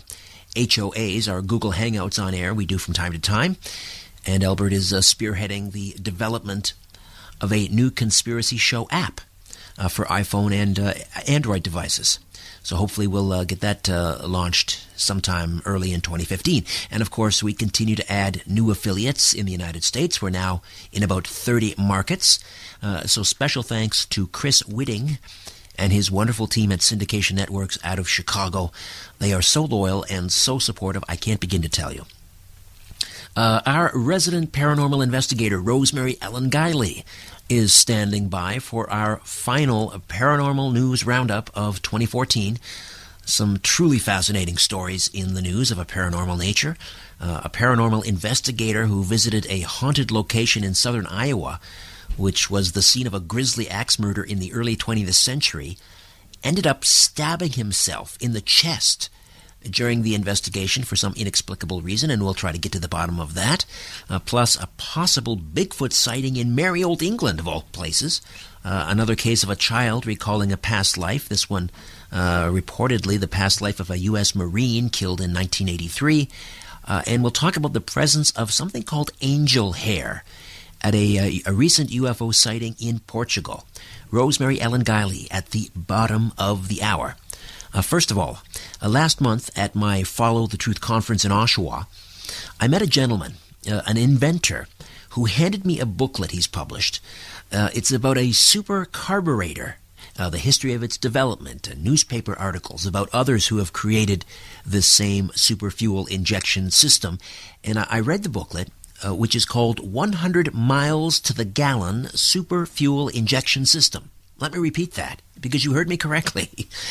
HOAs, our Google Hangouts on air we do from time to time. And Albert is spearheading the development of a new Conspiracy Show app for iPhone and Android devices. So hopefully we'll get that launched sometime early in 2015. And of course, we continue to add new affiliates in the United States. We're now in about 30 markets. So special thanks to Chris Whitting and his wonderful team at Syndication Networks out of Chicago. They are so loyal and so supportive, I can't begin to tell you. Our resident paranormal investigator, Rosemary Ellen Guiley, is standing by for our final paranormal news roundup of 2014. Some truly fascinating stories in the news of a paranormal nature. A paranormal investigator who visited a haunted location in southern Iowa, which was the scene of a grisly axe murder in the early 20th century, ended up stabbing himself in the chest during the investigation for some inexplicable reason, and we'll try to get to the bottom of that. Plus a possible Bigfoot sighting in merry old England, of all places. Another case of a child recalling a past life, this one reportedly the past life of a U.S. Marine killed in 1983. And we'll talk about the presence of something called angel hair at a recent UFO sighting in Portugal. Rosemary Ellen Guiley at the bottom of the hour. First of all, last month at my Follow the Truth conference in Oshawa, I met a gentleman, an inventor, who handed me a booklet he's published. It's about a super carburetor, the history of its development, and newspaper articles about others who have created the same super fuel injection system. And I read the booklet, which is called 100 Miles to the Gallon Super Fuel Injection System. Let me repeat that, because you heard me correctly.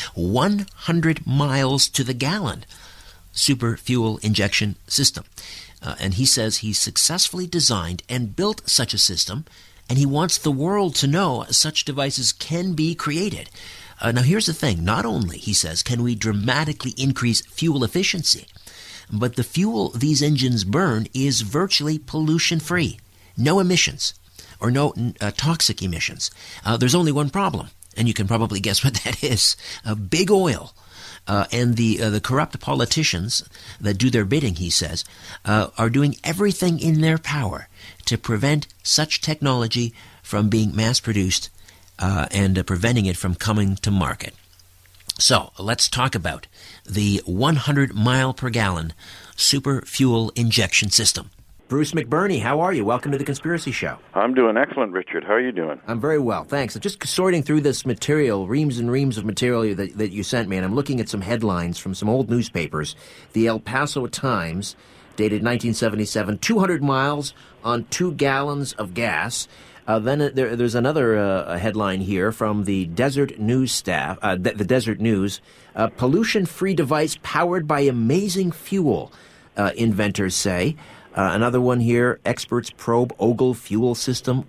100 miles to the gallon super fuel injection system. And he says he successfully designed and built such a system, and he wants the world to know such devices can be created. Now here's the thing. Not only, he says, can we dramatically increase fuel efficiency, but the fuel these engines burn is virtually pollution-free. No emissions. Or no toxic emissions. There's only one problem, and you can probably guess what that is. Big oil. And the corrupt politicians that do their bidding, he says, are doing everything in their power to prevent such technology from being mass-produced and preventing it from coming to market. So let's talk about the 100 mile per gallon super fuel injection system. Bruce McBurney, how are you? Welcome to The Conspiracy Show. I'm doing excellent, Richard. How are you doing? I'm very well, thanks. I'm just sorting through this material, reams and reams of material that you sent me, and I'm looking at some headlines from some old newspapers. The El Paso Times, dated 1977, 200 miles on 2 gallons of gas. Then there's another headline here from the Desert News staff, the Desert News, pollution-free device powered by amazing fuel, inventors say. Another one here, experts probe Ogle fuel system,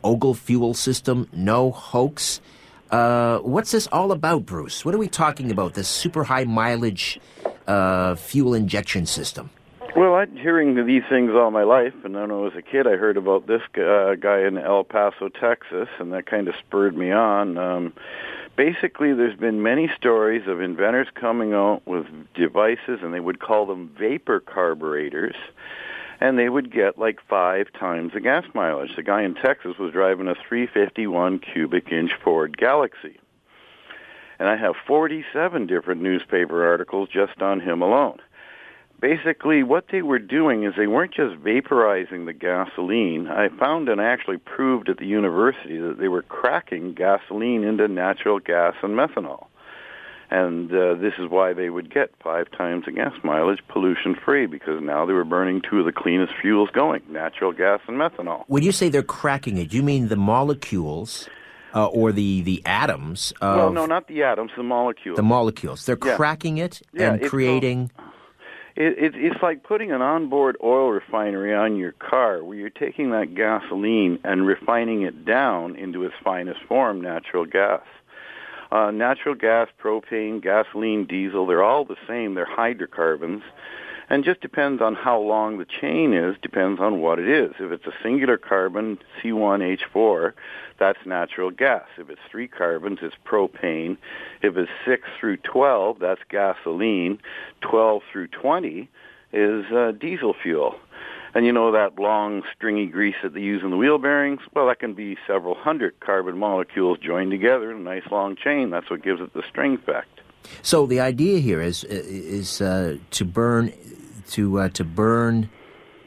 no hoax. What's this all about, Bruce? What are we talking about, this super high mileage fuel injection system? Well, I'm hearing these things all my life, and when I was a kid, I heard about this guy in El Paso, Texas, and that kind of spurred me on. Basically, there's been many stories of inventors coming out with devices, and they would call them vapor carburetors, and they would get like 5 times the gas mileage. The guy in Texas was driving a 351 cubic inch Ford Galaxy. And I have 47 different newspaper articles just on him alone. Basically, what they were doing is they weren't just vaporizing the gasoline. I found and actually proved at the university that they were cracking gasoline into natural gas and methanol. And this is why they would get 5 times the gas mileage pollution-free, because now they were burning 2 of the cleanest fuels going, natural gas and methanol. When you say they're cracking it, you mean the molecules or the atoms? Well, no, not the atoms, the molecules. The molecules. They're cracking it and creating... It's like putting an onboard oil refinery on your car, where you're taking that gasoline and refining it down into its finest form, natural gas. Natural gas, propane, gasoline, diesel, they're all the same. They're hydrocarbons. And just depends on how long the chain is, depends on what it is. If it's a singular carbon, C1H4, that's natural gas. If it's 3 carbons, it's propane. If it's 6 through 12, that's gasoline. 12 through 20 is diesel fuel. And you know that long, stringy grease that they use in the wheel bearings? Well, that can be several hundred carbon molecules joined together in a nice long chain. That's what gives it the string effect. So the idea here is to burn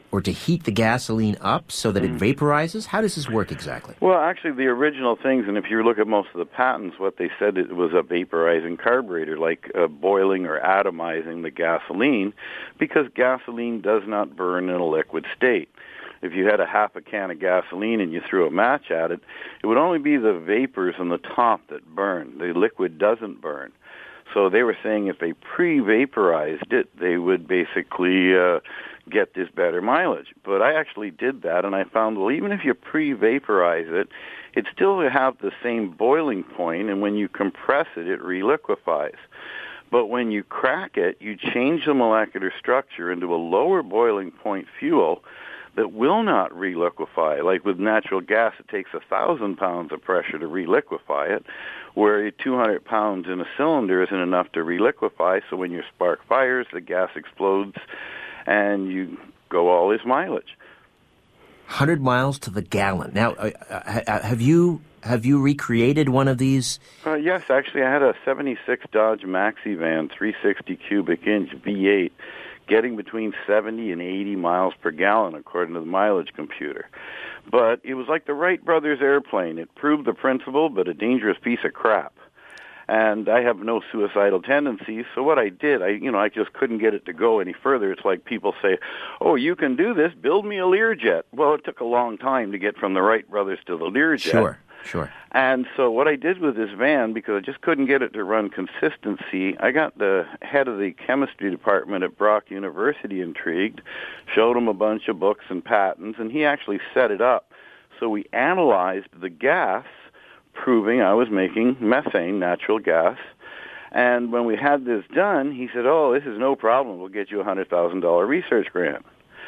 or to heat the gasoline up so that it vaporizes? How does this work exactly? Well, actually, the original things, and if you look at most of the patents, what they said it was a vaporizing carburetor, like boiling or atomizing the gasoline, because gasoline does not burn in a liquid state. If you had a half a can of gasoline and you threw a match at it, it would only be the vapors on the top that burn. The liquid doesn't burn. So they were saying if they pre-vaporized it, they would basically get this better mileage. But I actually did that, and I found, well, even if you pre-vaporize it, it still will have the same boiling point, and when you compress it, it reliquefies. But when you crack it, you change the molecular structure into a lower boiling point fuel that will not reliquefy. Like with natural gas, it takes 1,000 pounds of pressure to reliquefy it, where 200 pounds in a cylinder isn't enough to reliquefy, so when you spark fires, the gas explodes, and you go all this mileage. 100 miles to the gallon. Now, have you recreated one of these? Yes, actually, I had a 76 Dodge Maxi van, 360 cubic inch V8, getting between 70 and 80 miles per gallon, according to the mileage computer. But it was like the Wright brothers airplane. It proved the principle, but a dangerous piece of crap. And I have no suicidal tendencies, so what I did, I just couldn't get it to go any further. It's like people say, oh, you can do this, build me a Learjet. Well, it took a long time to get from the Wright brothers to the Learjet. Sure. And so what I did with this van, because I just couldn't get it to run consistency, I got the head of the chemistry department at Brock University intrigued, showed him a bunch of books and patents, and he actually set it up. So we analyzed the gas, proving I was making methane, natural gas. And when we had this done, he said, oh, this is no problem. We'll get you a $100,000 research grant.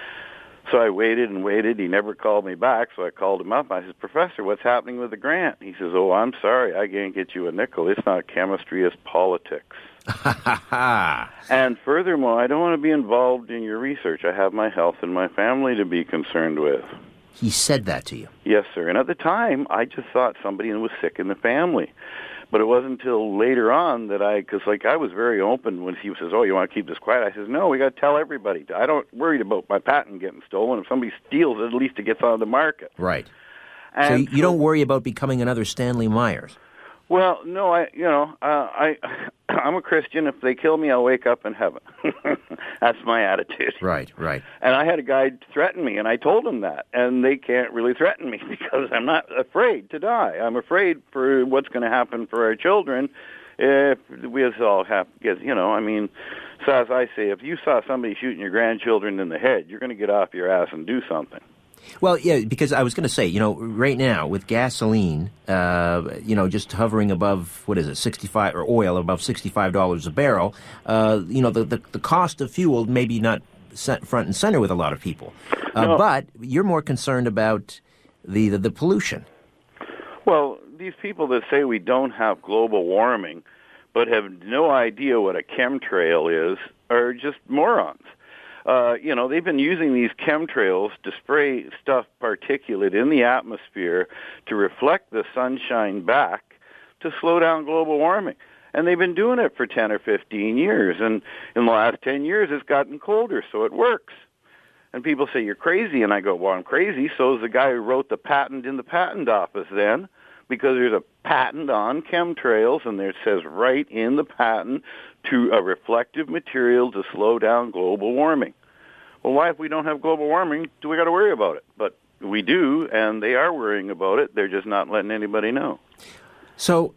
So I waited and waited. He never called me back, so I called him up. I said, Professor, what's happening with the grant? He says, oh, I'm sorry, I can't get you a nickel. It's not chemistry, it's politics. And furthermore, I don't want to be involved in your research. I have my health and my family to be concerned with. He said that to you? Yes, sir. And at the time, I just thought somebody was sick in the family. But it wasn't until later on that because I was very open when he says, oh, you want to keep this quiet? I says, no, we got to tell everybody. I don't worried about my patent getting stolen. If somebody steals it, at least it gets on the market. Right. And so you don't worry about becoming another Stanley Myers? Well, no, I'm a Christian. If they kill me, I'll wake up in heaven. That's my attitude. Right. And I had a guy threaten me, and I told him that. And they can't really threaten me because I'm not afraid to die. I'm afraid for what's going to happen for our children if we all have, so as I say, if you saw somebody shooting your grandchildren in the head, you're going to get off your ass and do something. Well, yeah, because I was going to say, right now with gasoline, just hovering above, 65, or oil above $65 a barrel, the cost of fuel maybe not front and center with a lot of people. No. But you're more concerned about the pollution. Well, these people that say we don't have global warming but have no idea what a chemtrail is are just morons. They've been using these chemtrails to spray stuff particulate in the atmosphere to reflect the sunshine back to slow down global warming. And they've been doing it for 10 or 15 years. And in the last 10 years, it's gotten colder, so it works. And people say, you're crazy. And I go, well, I'm crazy. So is the guy who wrote the patent in the patent office then, because there's a patent on chemtrails, and there it says right in the patent to a reflective material to slow down global warming. Well, why, if we don't have global warming, do we got to worry about it? But we do, and they are worrying about it. They're just not letting anybody know. So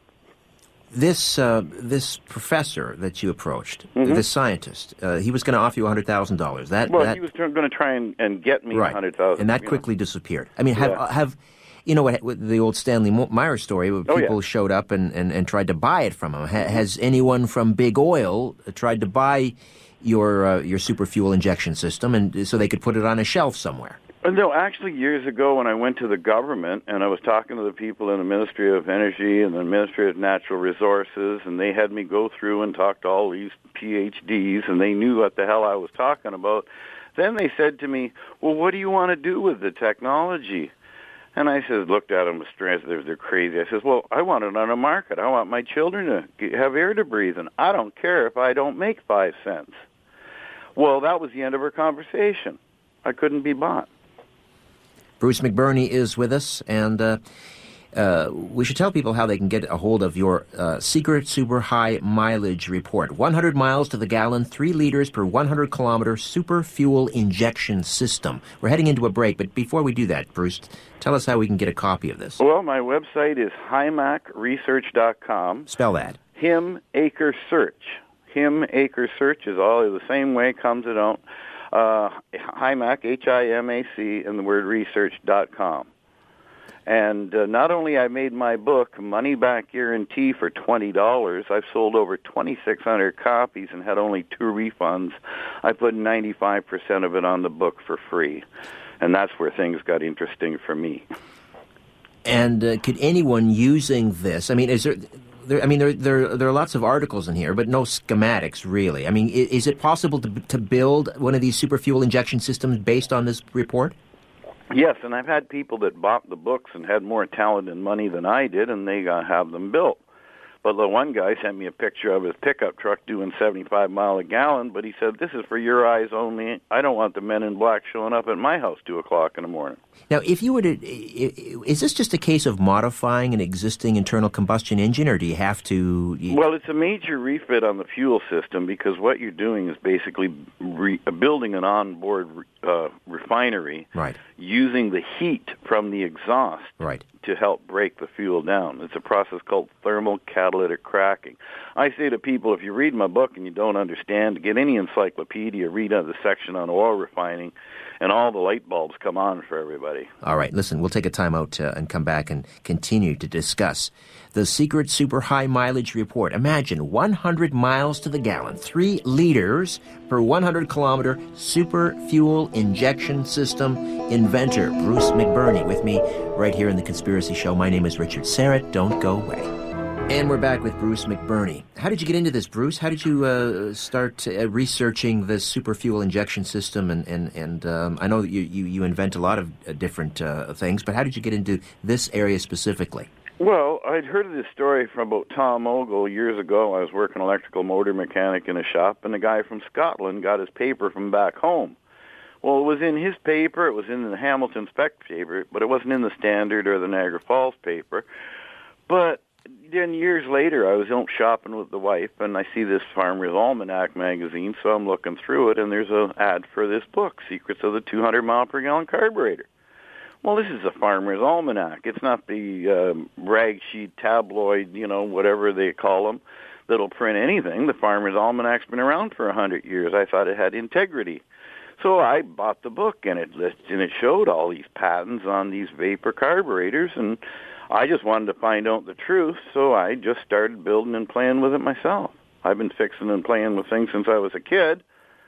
this professor that you approached, this scientist, he was going to offer you $100,000. He was going to try and get me $100,000. And that quickly disappeared. I mean, have with the old Stanley Myers story, people showed up and tried to buy it from him. Has anyone from Big Oil tried to buy your super fuel injection system, and so they could put it on a shelf somewhere? No, actually, years ago when I went to the government and I was talking to the people in the Ministry of Energy and the Ministry of Natural Resources, and they had me go through and talk to all these PhDs, and they knew what the hell I was talking about. Then they said to me, well, what do you want to do with the technology? And I looked at them with stress. They're crazy. I says, well, I want it on a market. I want my children to have air to breathe, and I don't care if I don't make 5 cents. Well, that was the end of our conversation. I couldn't be bought. Bruce McBurney is with us, and we should tell people how they can get a hold of your secret super high mileage report. 100 miles to the gallon, 3 liters per 100 kilometer super fuel injection system. We're heading into a break, but before we do that, Bruce, tell us how we can get a copy of this. Well, my website is HIMACresearch.com. Spell that. Him Acre Search. Him Acre Search is all the same way, comes it out. HIMAC, H-I-M-A-C, and the word research.com. And not only I made my book, Money Back Guarantee, for $20, I've sold over 2,600 copies and had only 2 refunds. I put 95% of it on the book for free. And that's where things got interesting for me. And could anyone using this, I mean, there are lots of articles in here, but no schematics, really. I mean, is it possible to build one of these super fuel injection systems based on this report? Yes, and I've had people that bought the books and had more talent and money than I did, and they have them built. But the one guy sent me a picture of his pickup truck doing 75 miles a gallon, but he said, this is for your eyes only. I don't want the men in black showing up at my house 2 o'clock in the morning. Now, if you were to, is this just a case of modifying an existing internal combustion engine, or do you have to? Well, it's a major refit on the fuel system, because what you're doing is basically building an onboard refinery, right, using the heat from the exhaust, right, to help break the fuel down. It's a process called thermal catalytic cracking. I say to people, if you read my book and you don't understand, get any encyclopedia, read the section on oil refining, and all the light bulbs come on for everybody. All right, listen, we'll take a time out and come back and continue to discuss the secret super high mileage report. Imagine 100 miles to the gallon, 3 liters per 100 kilometer super fuel injection system inventor, Bruce McBurney, with me right here in The Conspiracy Show. My name is Richard Syrett. Don't go away. And we're back with Bruce McBurney. How did you get into this, Bruce? How did you start researching this super fuel injection system? And I know that you invent a lot of different things, but how did you get into this area specifically? Well, I'd heard of this story from about Tom Ogle years ago. I was working electrical motor mechanic in a shop, and a guy from Scotland got his paper from back home. Well, it was in his paper, it was in the Hamilton Spec paper, but it wasn't in the Standard or the Niagara Falls paper. But then years later, I was out shopping with the wife, and I see this Farmer's Almanac magazine, so I'm looking through it, and there's an ad for this book, Secrets of the 200-mile-per-gallon carburetor. Well, this is a Farmer's Almanac. It's not the rag sheet tabloid, whatever they call them, that'll print anything. The Farmer's Almanac's been around for 100 years. I thought it had integrity. So I bought the book, and it showed all these patents on these vapor carburetors, and I just wanted to find out the truth, so I just started building and playing with it myself. I've been fixing and playing with things since I was a kid,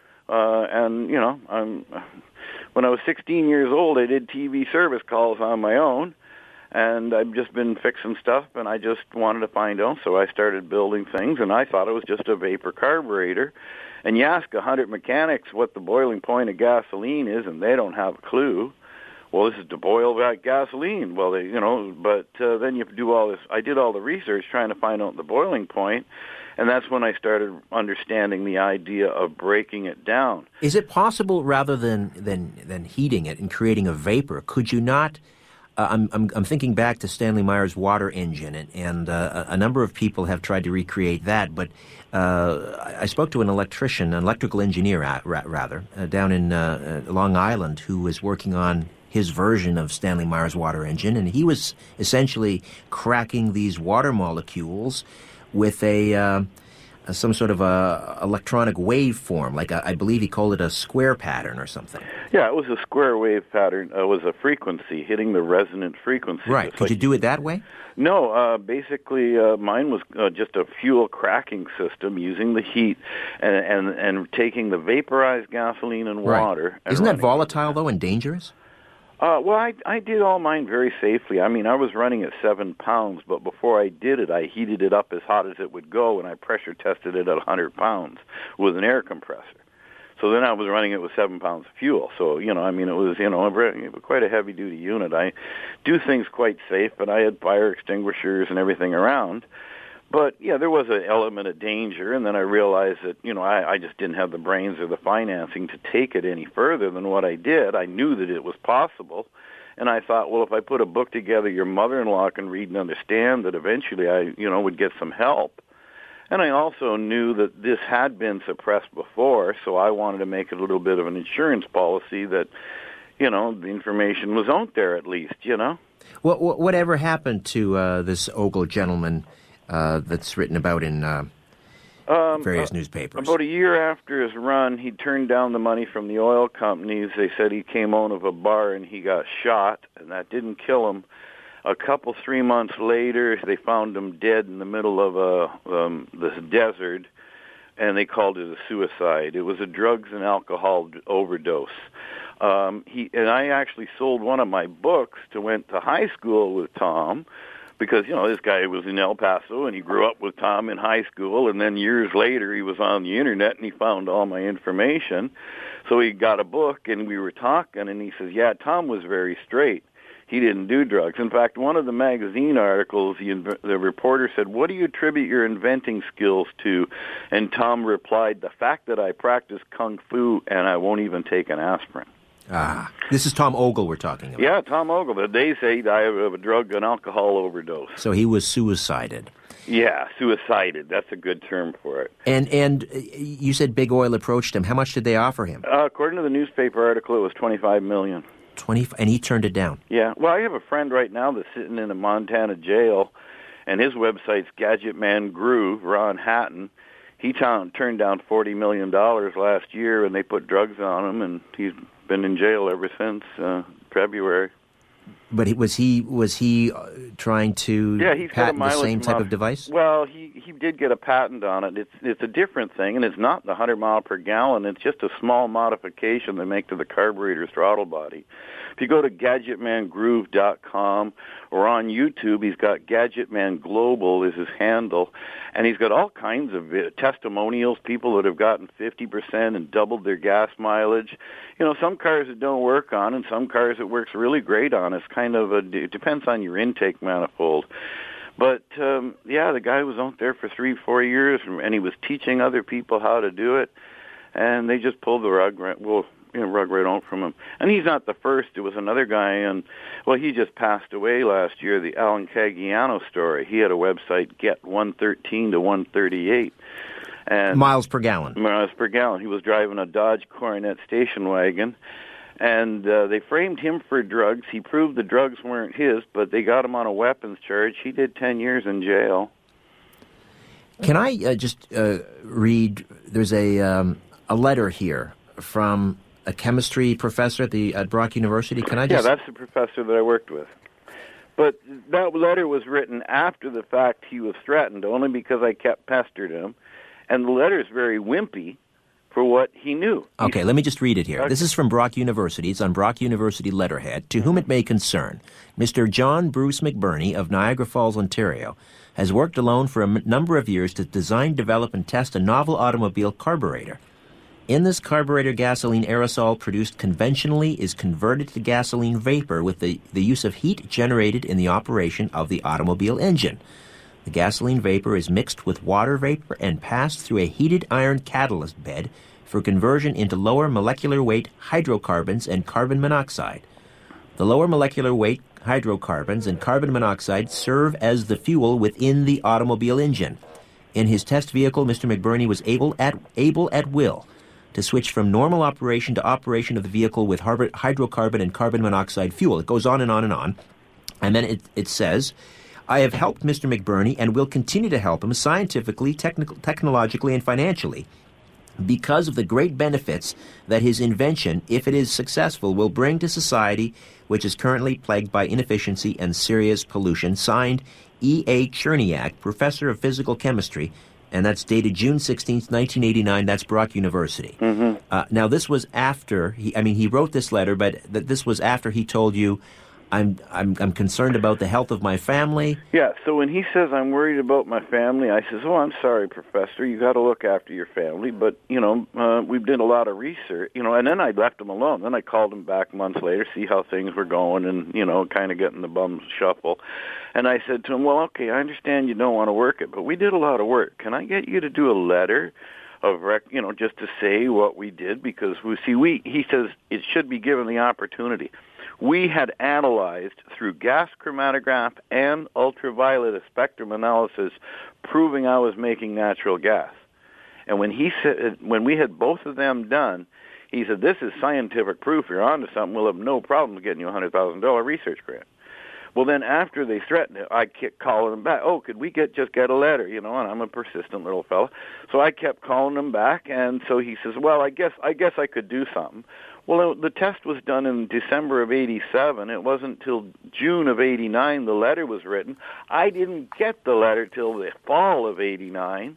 when I was 16 years old, I did TV service calls on my own, and I've just been fixing stuff, and I just wanted to find out, so I started building things, and I thought it was just a vapor carburetor. And you ask 100 mechanics what the boiling point of gasoline is, and they don't have a clue. Well, this is to boil that gasoline. Well, then you do all this. I did all the research trying to find out the boiling point, and that's when I started understanding the idea of breaking it down. Is it possible, rather than heating it and creating a vapor, could you not? I'm thinking back to Stanley Meyer's water engine, and a number of people have tried to recreate that. But I spoke to an electrical engineer, rather, down in Long Island, who was working on his version of Stanley Meyer's water engine, and he was essentially cracking these water molecules with some sort of a electronic waveform, like I believe he called it a square pattern or something. Yeah, it was a square wave pattern. It was a frequency, hitting the resonant frequency. Right. Could you do it that way? No, basically mine was just a fuel cracking system using the heat and taking the vaporized gasoline and water. Isn't that volatile, though, and dangerous? Well, I did all mine very safely. I mean, I was running at 7 pounds, but before I did it, I heated it up as hot as it would go, and I pressure tested it at 100 pounds with an air compressor. So then I was running it with 7 pounds of fuel. So, it was, quite a heavy-duty unit. I do things quite safe, but I had fire extinguishers and everything around. But, yeah, there was an element of danger, and then I realized that, I just didn't have the brains or the financing to take it any further than what I did. I knew that it was possible, and I thought, well, if I put a book together your mother-in-law can read and understand, that eventually I, would get some help. And I also knew that this had been suppressed before, so I wanted to make it a little bit of an insurance policy that, the information was out there at least, Whatever happened to this Ogle gentleman that's written about in various newspapers? About a year after his run, he turned down the money from the oil companies. They said he came out of a bar and he got shot, and that didn't kill him. 3 months later, they found him dead in the middle of this desert, and they called it a suicide. It was a drugs and alcohol overdose. And I actually sold one of my books went to high school with Tom, because, this guy was in El Paso, and he grew up with Tom in high school, and then years later he was on the Internet, and he found all my information. So he got a book, and we were talking, and he says, yeah, Tom was very straight. He didn't do drugs. In fact, one of the magazine articles, the reporter said, what do you attribute your inventing skills to? And Tom replied, the fact that I practice Kung Fu and I won't even take an aspirin. Ah, this is Tom Ogle we're talking about. Yeah, Tom Ogle. They say he died of a drug and alcohol overdose. So he was suicided. Yeah, suicided. That's a good term for it. And you said Big Oil approached him. How much did they offer him? According to the newspaper article, it was $25 million. And he turned it down? Yeah. Well, I have a friend right now that's sitting in a Montana jail, and his website's Gadget Man Groove, Ron Hatton. He turned down $40 million last year, and they put drugs on him, and he's been in jail ever since February. But was he trying to patent the same type of device? Well, he did get a patent on it. It's a different thing, and it's not the 100 mile per gallon. It's just a small modification they make to the carburetor's throttle body. If you go to GadgetManGroove.com or on YouTube, he's got GadgetMan Global is his handle, and he's got all kinds of testimonials, people that have gotten 50% and doubled their gas mileage. Some cars it don't work on, and some cars it works really great on. It's kind of it depends on your intake manifold. But, the guy was out there for 3-4 years, and he was teaching other people how to do it, and they just pulled the rug right out from him. And he's not the first. There was another guy, and, he just passed away last year, the Alan Caggiano story. He had a website, Get 113 to 138. And miles per gallon. Miles per gallon. He was driving a Dodge Coronet station wagon, and they framed him for drugs. He proved the drugs weren't his, but they got him on a weapons charge. He did 10 years in jail. Can I just read? There's a letter here from a chemistry professor at Brock University. Can I just? Yeah, that's the professor that I worked with. But that letter was written after the fact he was threatened, only because I kept pestering him. And the letter is very wimpy for what he knew. Okay, let me just read it here. Okay. This is from Brock University. It's on Brock University letterhead. To whom it may concern, Mr. John Bruce McBurney of Niagara Falls, Ontario, has worked alone for a number of years to design, develop, and test a novel automobile carburetor. In this carburetor, gasoline aerosol produced conventionally is converted to gasoline vapor with the use of heat generated in the operation of the automobile engine. The gasoline vapor is mixed with water vapor and passed through a heated iron catalyst bed for conversion into lower molecular weight hydrocarbons and carbon monoxide. The lower molecular weight hydrocarbons and carbon monoxide serve as the fuel within the automobile engine. In his test vehicle, Mr. McBurney was able at will to switch from normal operation to operation of the vehicle with hydrocarbon and carbon monoxide fuel. It goes on and on and on. And then it says, I have helped Mr. McBurney and will continue to help him scientifically, technologically, and financially because of the great benefits that his invention, if it is successful, will bring to society, which is currently plagued by inefficiency and serious pollution. Signed, E.A. Cherniak, Professor of Physical Chemistry, and that's dated June 16th, 1989. That's Brock University. Mm-hmm. Now, this was after, he wrote this letter, but this was after he told you, I'm concerned about the health of my family. Yeah, so when he says, I'm worried about my family, I says, oh, I'm sorry, Professor, you got to look after your family. But, we did a lot of research, and then I left him alone. Then I called him back months later, see how things were going and, kind of getting the bum shuffle. And I said to him, well, okay, I understand you don't want to work it, but we did a lot of work. Can I get you to do a letter of just to say what we did? Because he says it should be given the opportunity. We had analyzed through gas chromatograph and ultraviolet spectrum analysis, proving I was making natural gas. And when we had both of them done, he said, this is scientific proof. You're onto something. We'll have no problem getting you a $100,000 research grant. Well, then after they threatened it, I kept calling them back. Oh, could we just get a letter? And I'm a persistent little fella. So I kept calling them back. And so he says, well, I guess I could do something. Well, the test was done in December of 87. It wasn't till June of 89 the letter was written. I didn't get the letter till the fall of 89.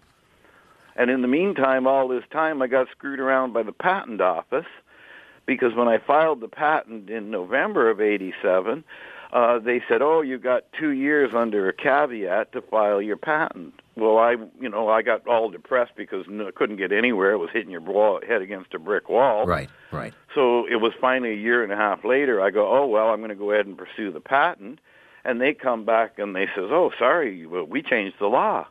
And in the meantime, all this time, I got screwed around by the patent office because when I filed the patent in November of 87, they said, oh, you got 2 years under a caveat to file your patent. Well, I got all depressed because I couldn't get anywhere. It was hitting your head against a brick wall. Right. So it was finally a year and a half later. I go, oh, well, I'm going to go ahead and pursue the patent. And they come back and they says, oh, sorry, we changed the law.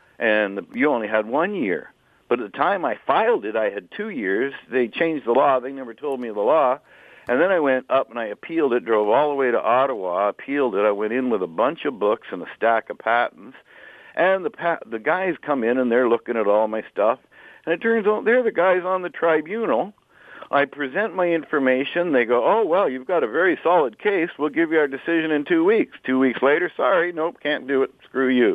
And you only had 1 year. But at the time I filed it, I had 2 years. They changed the law. They never told me the law. And then I went up and I appealed it, drove all the way to Ottawa, appealed it. I went in with a bunch of books and a stack of patents. And the guys come in and they're looking at all my stuff. And it turns out they're the guys on the tribunal. I present my information. They go, oh, well, you've got a very solid case. We'll give you our decision in 2 weeks. 2 weeks later, sorry, nope, can't do it. Screw you.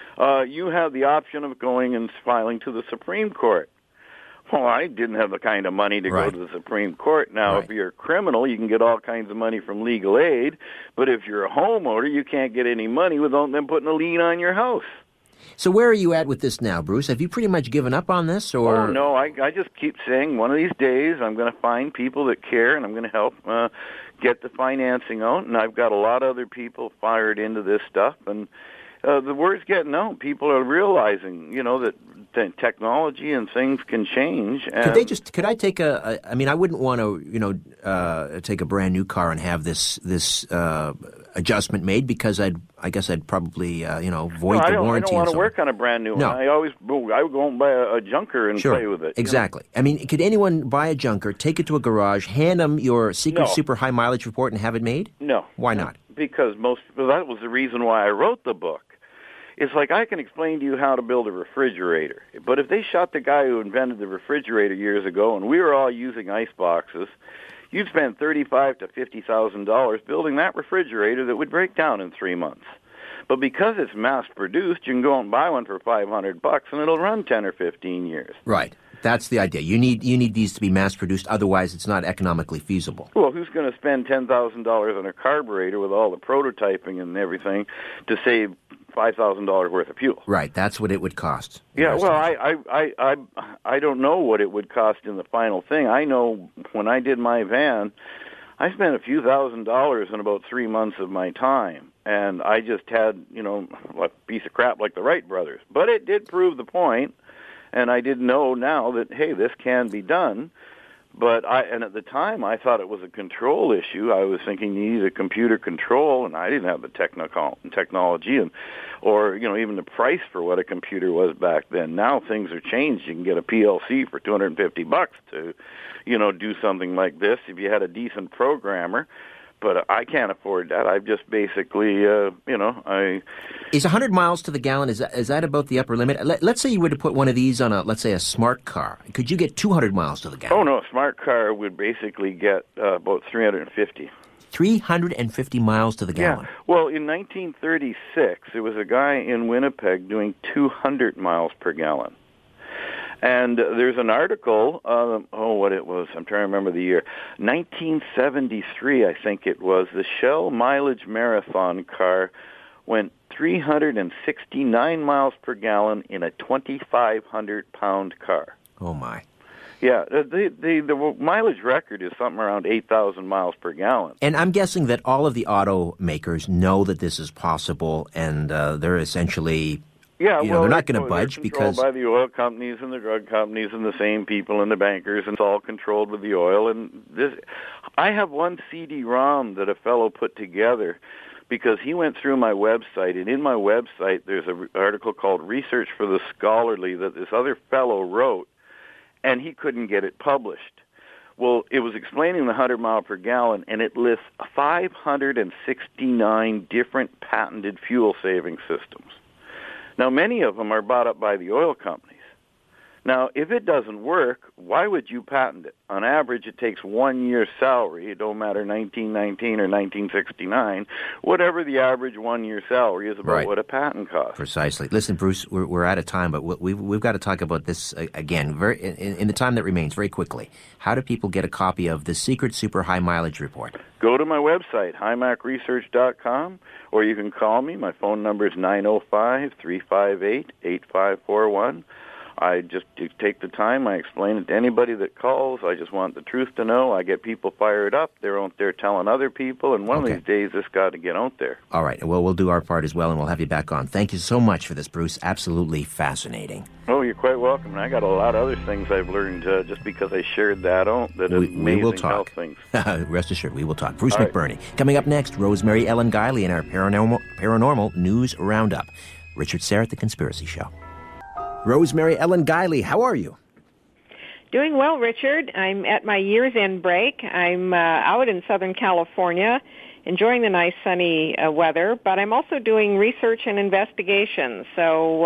You have the option of going and filing to the Supreme Court. Well, I didn't have the kind of money to go to the Supreme Court. Now, if you're a criminal, you can get all kinds of money from legal aid. But if you're a homeowner, you can't get any money without them putting a lien on your house. So where are you at with this now, Bruce? Have you pretty much given up on this? Or? Oh, no, I just keep saying one of these days I'm going to find people that care and I'm going to help get the financing out. And I've got a lot of other people fired into this stuff. And the word's getting out. People are realizing, that technology and things can change. And could I take I wouldn't want to, take a brand new car and have this adjustment made because I guess I'd probably, void the warranty. I don't want to work on a brand new one. I would go and buy a junker and play with it. Exactly. I mean, could anyone buy a junker, take it to a garage, hand them your secret super high mileage report and have it made? No. Why not? Because that was the reason why I wrote the book. It's like I can explain to you how to build a refrigerator, but if they shot the guy who invented the refrigerator years ago and we were all using ice boxes, you'd spend $35,000 to $50,000 building that refrigerator that would break down in 3 months. But because it's mass-produced, you can go out and buy one for $500 and it'll run 10 or 15 years. Right. That's the idea. You need these to be mass-produced, otherwise it's not economically feasible. Well, who's going to spend $10,000 on a carburetor with all the prototyping and everything to save $5,000 worth of fuel? Right, that's what it would cost. Yeah, well, I don't know what it would cost in the final thing. I know when I did my van, I spent a few $1,000s in about 3 months of my time, and I just had, a piece of crap like the Wright brothers. But it did prove the point. And I did know now that, hey, this can be done. But and at the time, I thought it was a control issue. I was thinking you needed a computer control, and I didn't have the technology or even the price for what a computer was back then. Now things are changed. You can get a PLC for $250 to, do something like this if you had a decent programmer. But I can't afford that. I've just basically, Is 100 miles to the gallon, is that about the upper limit? Let's say you were to put one of these on let's say a smart car. Could you get 200 miles to the gallon? Oh, no, a smart car would basically get about 350. 350 miles to the gallon? Yeah. Well, in 1936, there was a guy in Winnipeg doing 200 miles per gallon. And there's an article, what it was, I'm trying to remember the year, 1973, I think it was, the Shell Mileage Marathon car went 369 miles per gallon in a 2,500-pound car. Oh, my. Yeah, the mileage record is something around 8,000 miles per gallon. And I'm guessing that all of the automakers know that this is possible, and they're essentially, they're not going to budge because by the oil companies and the drug companies and the same people and the bankers, and it's all controlled with the oil. And this, I have one CD-ROM that a fellow put together because he went through my website, and in my website there's an article called "Research for the Scholarly" that this other fellow wrote, and he couldn't get it published. Well, it was explaining the 100 mile per gallon, and it lists 569 different patented fuel-saving systems. Now, many of them are bought up by the oil companies. Now, if it doesn't work, why would you patent it? On average, it takes 1 year's salary. It don't matter 1919 or 1969. Whatever the average 1 year salary is about what a patent costs. Precisely. Listen, Bruce, we're out of time, but we've got to talk about this again in the time that remains very quickly. How do people get a copy of the Secret Super High Mileage Report? Go to my website, HighMacResearch.com, or you can call me. My phone number is 905-358-8541. I just take the time. I explain it to anybody that calls. I just want the truth to know. I get people fired up. They're out there telling other people, and one of these days this got to get out there. All right. Well, we'll do our part as well, and we'll have you back on. Thank you so much for this, Bruce. Absolutely fascinating. Oh, you're quite welcome. And I got a lot of other things I've learned just because I shared that out. We will talk. Things. Rest assured, we will talk. Bruce McBurney. Coming up next, Rosemary Ellen Guiley in our Paranormal News Roundup. Richard Serra at The Conspiracy Show. Rosemary Ellen Guiley, how are you? Doing well, Richard. I'm at my year's end break. I'm out in Southern California, enjoying the nice sunny weather, but I'm also doing research and investigation, so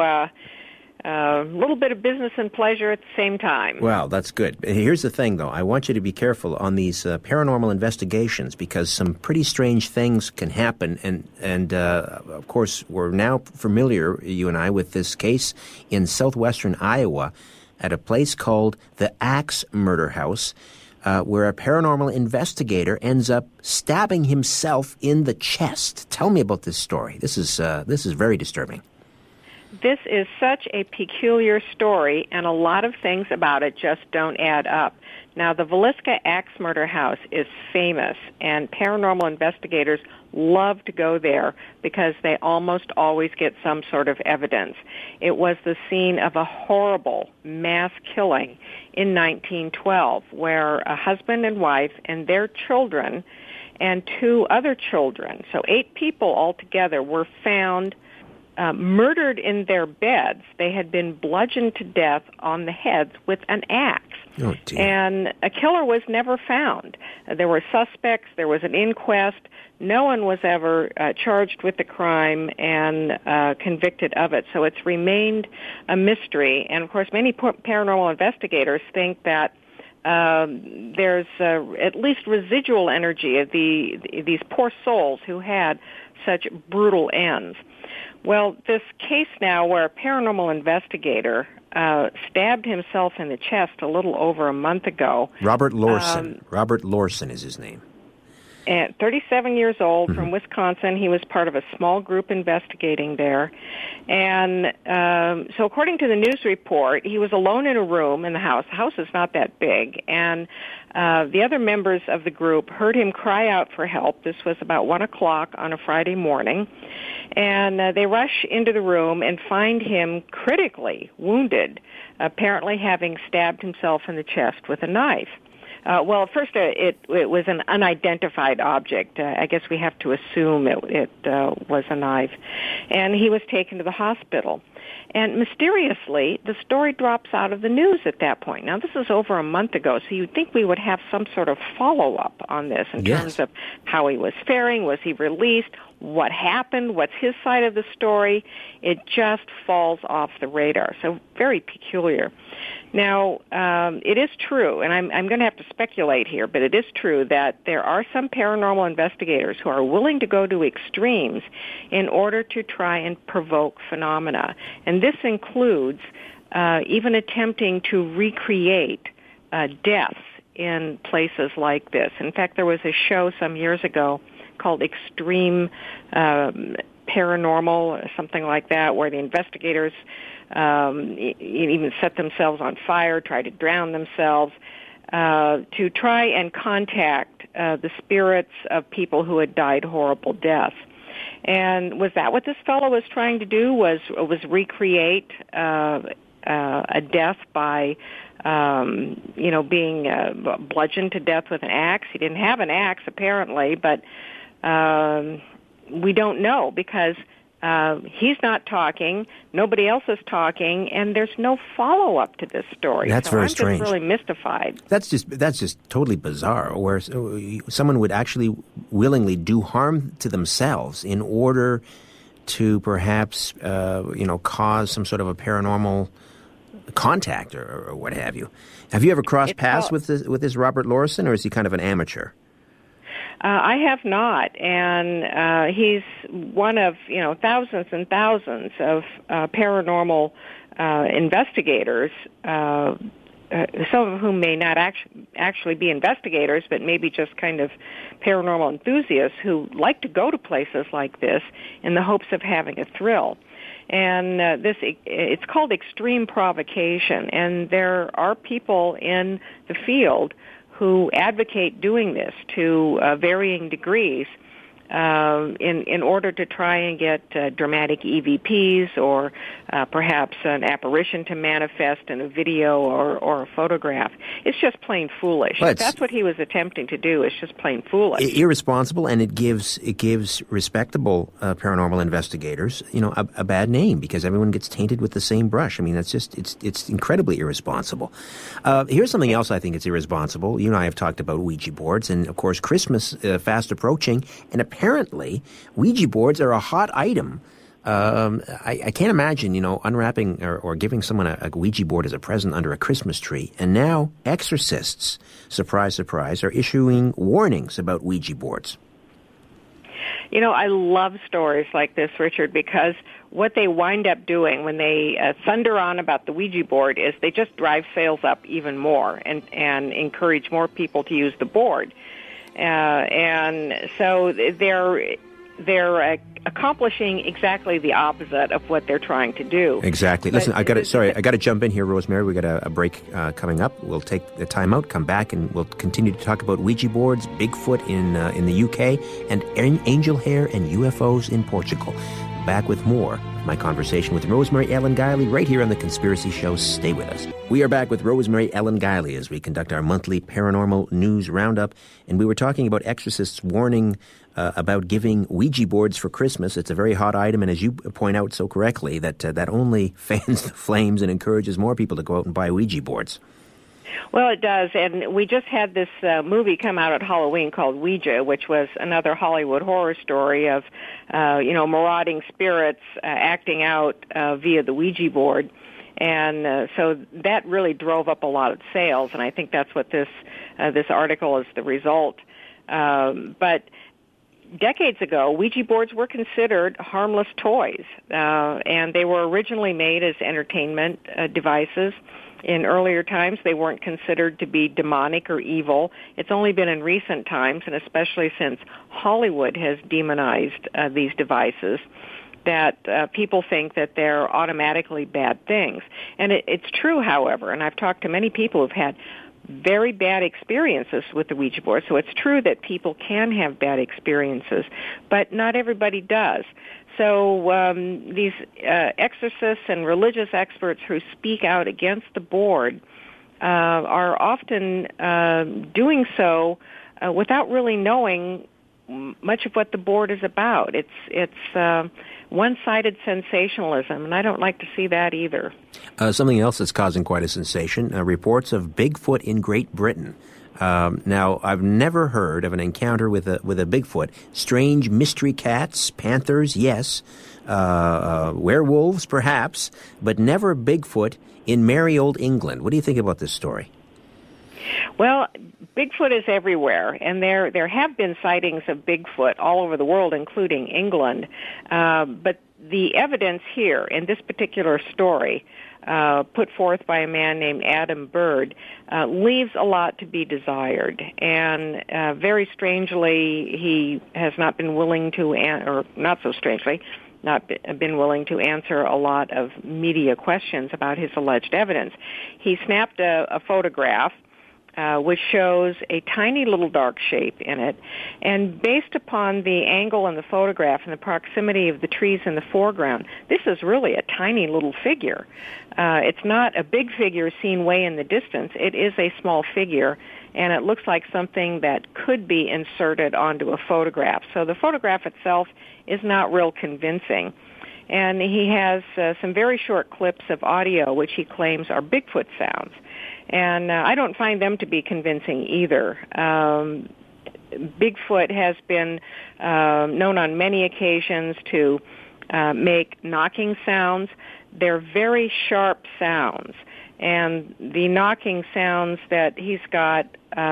a little bit of business and pleasure at the same time. Well, that's good. Here's the thing, though. I want you to be careful on these paranormal investigations because some pretty strange things can happen. And of course, we're now familiar, you and I, with this case in southwestern Iowa at a place called the Axe Murder House, where a paranormal investigator ends up stabbing himself in the chest. Tell me about this story. This is very disturbing. This is such a peculiar story, and a lot of things about it just don't add up. Now, the Villisca Axe Murder House is famous, and paranormal investigators love to go there because they almost always get some sort of evidence. It was the scene of a horrible mass killing in 1912 where a husband and wife and their children and 2 other children, so 8 people altogether, were found murdered in their beds. They had been bludgeoned to death on the heads with an axe. Oh, dear. And a killer was never found. There were suspects. There was an inquest. No one was ever charged with the crime and convicted of it. So it's remained a mystery. And, of course, many paranormal investigators think that there's at least residual energy of these poor souls who had such brutal ends. Well, this case now where a paranormal investigator stabbed himself in the chest a little over a month ago. Robert Lorson. Robert Lorson is his name. At 37 years old, from Wisconsin. He was part of a small group investigating there. And so according to the news report, he was alone in a room in the house. The house is not that big. And the other members of the group heard him cry out for help. This was about 1 o'clock on a Friday morning. And they rush into the room and find him critically wounded, apparently having stabbed himself in the chest with a knife. Well, at first it was an unidentified object. I guess we have to assume it was a knife. And he was taken to the hospital. And mysteriously, the story drops out of the news at that point. Now, this is over a month ago, so you'd think we would have some sort of follow-up on this in terms of how he was faring, was he released, what happened, what's his side of the story. It just falls off the radar. So very peculiar. Now, it is true, and I'm going to have to speculate here, but it is true that there are some paranormal investigators who are willing to go to extremes in order to try and provoke phenomena. And this includes even attempting to recreate deaths in places like this. In fact, there was a show some years ago called Extreme Paranormal or something like that, where the investigators even set themselves on fire, try to drown themselves, to try and contact the spirits of people who had died horrible deaths. And was that what this fellow was trying to do? Was recreate a death by being bludgeoned to death with an axe? He didn't have an axe apparently, but we don't know because he's not talking, nobody else is talking, and there's no follow-up to this story. That's very strange. I'm just really mystified. That's just totally bizarre, where someone would actually willingly do harm to themselves in order to perhaps, cause some sort of a paranormal contact or what have you. Have you ever crossed paths with this Robert Lorison, or is he kind of an amateur? I have not, and he's one of thousands and thousands of paranormal investigators, some of whom may not actually be investigators, but maybe just kind of paranormal enthusiasts who like to go to places like this in the hopes of having a thrill. And it's called extreme provocation, and there are people in the field who advocate doing this to varying degrees in order to try and get dramatic EVPs or perhaps an apparition to manifest in a video or a photograph. It's just plain foolish. Well, that's what he was attempting to do. It's just plain foolish. Irresponsible, and it gives respectable paranormal investigators, a bad name because everyone gets tainted with the same brush. I mean, it's incredibly irresponsible. Here's something else I think it's irresponsible. You and I have talked about Ouija boards, and of course Christmas fast approaching, and apparently Ouija boards are a hot item. I can't imagine, unwrapping or giving someone a Ouija board as a present under a Christmas tree. And now exorcists, surprise, surprise, are issuing warnings about Ouija boards. I love stories like this, Richard, because what they wind up doing when they thunder on about the Ouija board is they just drive sales up even more and encourage more people to use the board. And so they're accomplishing exactly the opposite of what they're trying to do. Exactly. Listen, I got to jump in here, Rosemary. We got a break coming up. We'll take the time out, come back, and we'll continue to talk about Ouija boards, Bigfoot in the UK, and angel hair and UFOs in Portugal. Back with more of my conversation with Rosemary Ellen Guiley right here on The Conspiracy Show. Stay with us. We are back with Rosemary Ellen Guiley as we conduct our monthly paranormal news roundup. And we were talking about exorcists warning about giving Ouija boards for Christmas. It's a very hot item, and as you point out so correctly, that only fans the flames and encourages more people to go out and buy Ouija boards. Well, it does, and we just had this movie come out at Halloween called Ouija, which was another Hollywood horror story of, marauding spirits acting out via the Ouija board. And so that really drove up a lot of sales, and I think that's what this article is the result. But decades ago, Ouija boards were considered harmless toys, and they were originally made as entertainment devices. In earlier times, they weren't considered to be demonic or evil. It's only been in recent times, and especially since Hollywood has demonized these devices, that people think that they're automatically bad things. And it's true, however, and I've talked to many people who've had very bad experiences with the Ouija board. So it's true that people can have bad experiences, but not everybody does. So these exorcists and religious experts who speak out against the board are often doing so without really knowing much of what the board is about. It's one-sided sensationalism, and I don't like to see that either. Something else that's causing quite a sensation, reports of Bigfoot in Great Britain. Now, I've never heard of an encounter with a Bigfoot. Strange mystery cats, panthers, yes, werewolves, perhaps, but never Bigfoot in merry old England. What do you think about this story? Well, Bigfoot is everywhere, and there have been sightings of Bigfoot all over the world, including England. But the evidence here in this particular story, put forth by a man named Adam Bird, leaves a lot to be desired. And very strangely, he has not been willing to, or not so strangely, not been willing to answer a lot of media questions about his alleged evidence. He snapped a photograph which shows a tiny little dark shape in it, and based upon the angle in the photograph and the proximity of the trees in the foreground, this is really a tiny little figure. It's not a big figure seen way in the distance. It is a small figure, and it looks like something that could be inserted onto a photograph. So the photograph itself is not real convincing. And he has some very short clips of audio which he claims are Bigfoot sounds. And I don't find them to be convincing either. Bigfoot has been known on many occasions to make knocking sounds. They're very sharp sounds. And the knocking sounds that he's got,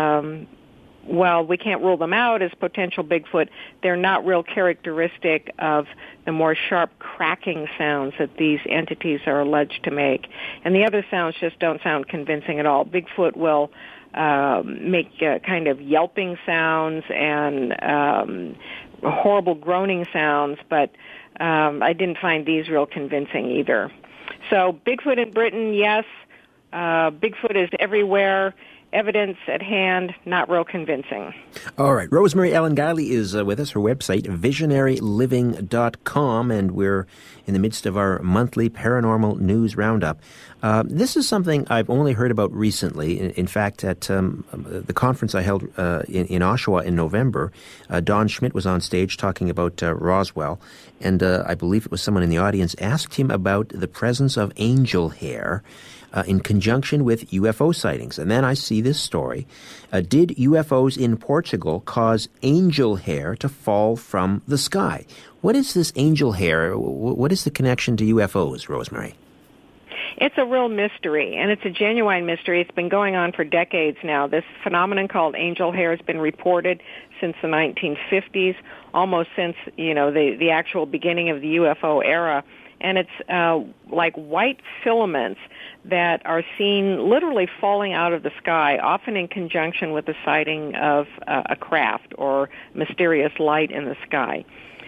well, we can't rule them out as potential Bigfoot. They're not real characteristic of the more sharp cracking sounds that these entities are alleged to make. And the other sounds just don't sound convincing at all. Bigfoot will make kind of yelping sounds and horrible groaning sounds, but I didn't find these real convincing either. So Bigfoot in Britain, yes. Bigfoot is everywhere. Evidence at hand, not real convincing. All right. Rosemary Ellen Guiley is with us. Her website, visionaryliving.com, and we're in the midst of our monthly paranormal news roundup. This is something I've only heard about recently. In fact, at the conference I held in Oshawa in November, Don Schmidt was on stage talking about Roswell, and I believe it was someone in the audience asked him about the presence of angel hair in conjunction with UFO sightings. And then I see this story. Did UFOs in Portugal cause angel hair to fall from the sky? What is this angel hair? What is the connection to UFOs, Rosemary? It's a real mystery, and it's a genuine mystery. It's been going on for decades now. This phenomenon called angel hair has been reported since the 1950s, almost since, the actual beginning of the UFO era. And it's like white filaments that are seen literally falling out of the sky, often in conjunction with the sighting of a craft or mysterious light in the sky.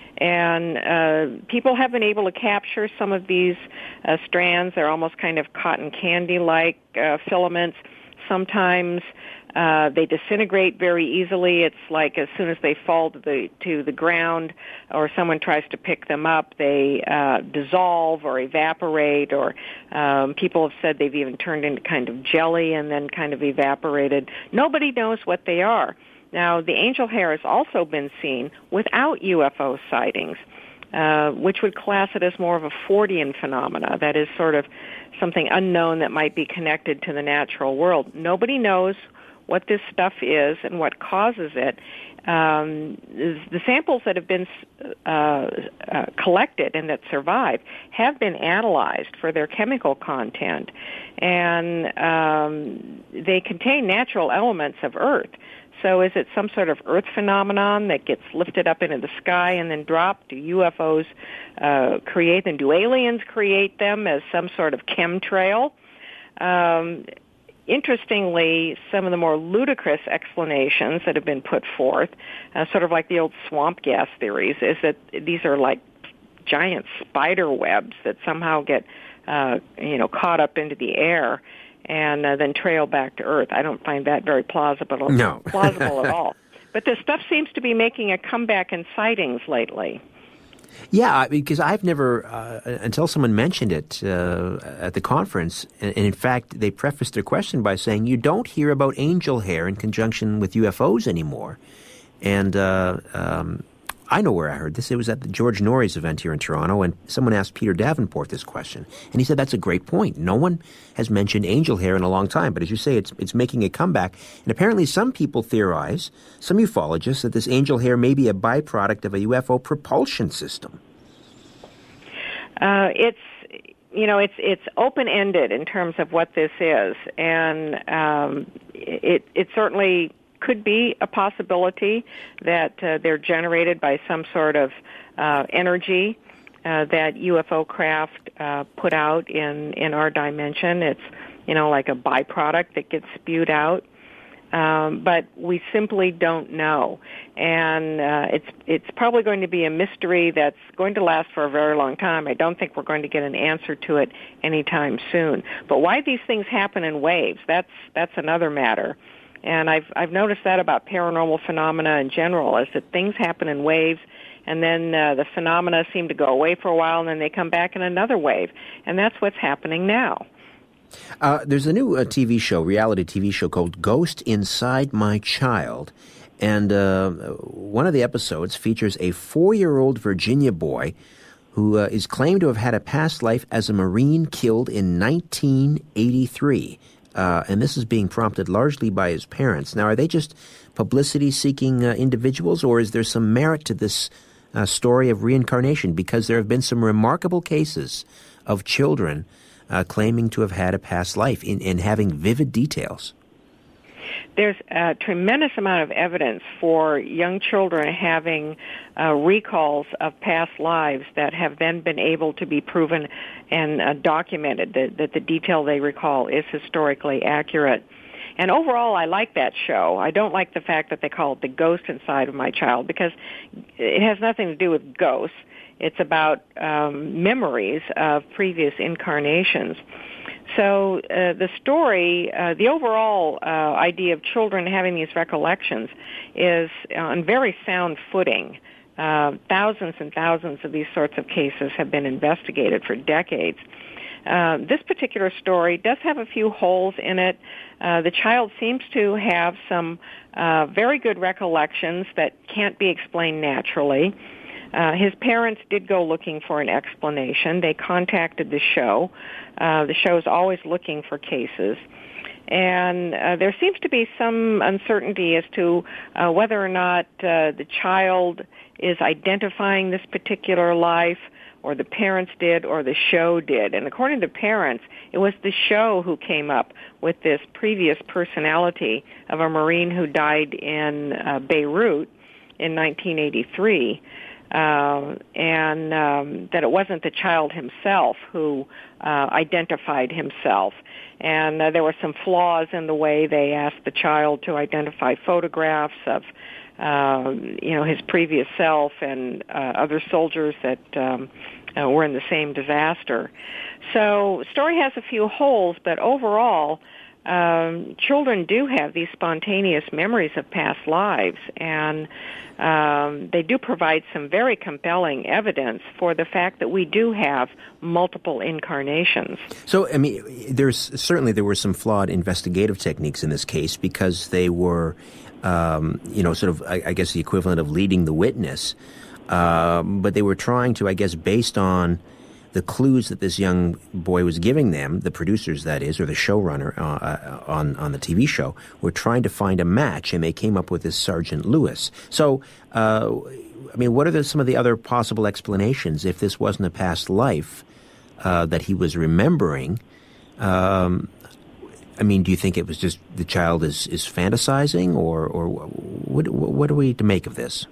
And people have been able to capture some of these strands. They're almost kind of cotton candy-like filaments. Sometimes they disintegrate very easily. It's like as soon as they fall to the ground or someone tries to pick them up, they dissolve or evaporate, or people have said they've even turned into kind of jelly and then kind of evaporated. Nobody knows what they are. Now, the angel hair has also been seen without UFO sightings, which would class it as more of a Fortean phenomena, that is sort of something unknown that might be connected to the natural world. Nobody knows what this stuff is and what causes it. The samples that have been collected and that survive have been analyzed for their chemical content, and they contain natural elements of Earth. So is it some sort of Earth phenomenon that gets lifted up into the sky and then dropped? Do UFOs create them? Do aliens create them as some sort of chemtrail? Interestingly, some of the more ludicrous explanations that have been put forth, sort of like the old swamp gas theories, is that these are like giant spider webs that somehow get, caught up into the air and then trail back to Earth. I don't find that very plausible at all. But this stuff seems to be making a comeback in sightings lately. Yeah, because I've never, until someone mentioned it at the conference, and in fact, they prefaced their question by saying, you don't hear about angel hair in conjunction with UFOs anymore. And I know where I heard this. It was at the George Norrie's event here in Toronto, and someone asked Peter Davenport this question. And he said, that's a great point. No one has mentioned angel hair in a long time, but as you say, it's making a comeback. And apparently some people theorize, some ufologists, that this angel hair may be a byproduct of a UFO propulsion system. It's open-ended in terms of what this is, and it certainly could be a possibility that they're generated by some sort of energy that UFO craft put out in our dimension. It's, like a byproduct that gets spewed out. But we simply don't know. And it's probably going to be a mystery that's going to last for a very long time. I don't think we're going to get an answer to it anytime soon. But why these things happen in waves, that's another matter. And I've noticed that about paranormal phenomena in general, is that things happen in waves, and then the phenomena seem to go away for a while, and then they come back in another wave. And that's what's happening now. There's a new reality TV show called Ghost Inside My Child. And one of the episodes features a 4-year-old Virginia boy who is claimed to have had a past life as a Marine killed in 1983. And this is being prompted largely by his parents. Now, are they just publicity-seeking individuals, or is there some merit to this story of reincarnation? Because there have been some remarkable cases of children claiming to have had a past life in having vivid details. There's a tremendous amount of evidence for young children having recalls of past lives that have then been able to be proven and documented, that the detail they recall is historically accurate. And overall, I like that show. I don't like the fact that they call it The Ghost Inside of My Child, because it has nothing to do with ghosts. It's about memories of previous incarnations. So the story, the overall idea of children having these recollections is on very sound footing. Thousands and thousands of these sorts of cases have been investigated for decades. This particular story does have a few holes in it. The child seems to have some very good recollections that can't be explained naturally. His parents did go looking for an explanation. They contacted the show. The show is always looking for cases. And there seems to be some uncertainty as to whether or not the child is identifying this particular life, or the parents did, or the show did. And according to parents, it was the show who came up with this previous personality of a Marine who died in Beirut in 1983. And that it wasn't the child himself who identified himself. And there were some flaws in the way they asked the child to identify photographs of, his previous self and other soldiers that were in the same disaster. So the story has a few holes, but overall, children do have these spontaneous memories of past lives, and they do provide some very compelling evidence for the fact that we do have multiple incarnations. So, I mean, there were some flawed investigative techniques in this case, because they were, sort of, I guess, the equivalent of leading the witness. But they were trying to, I guess, based on the clues that this young boy was giving them, the producers, that is, or the showrunner on the TV show, were trying to find a match, and they came up with this Sergeant Lewis. So, what are some of the other possible explanations if this wasn't a past life that he was remembering? Do you think it was just the child is fantasizing, or what are we to make of this?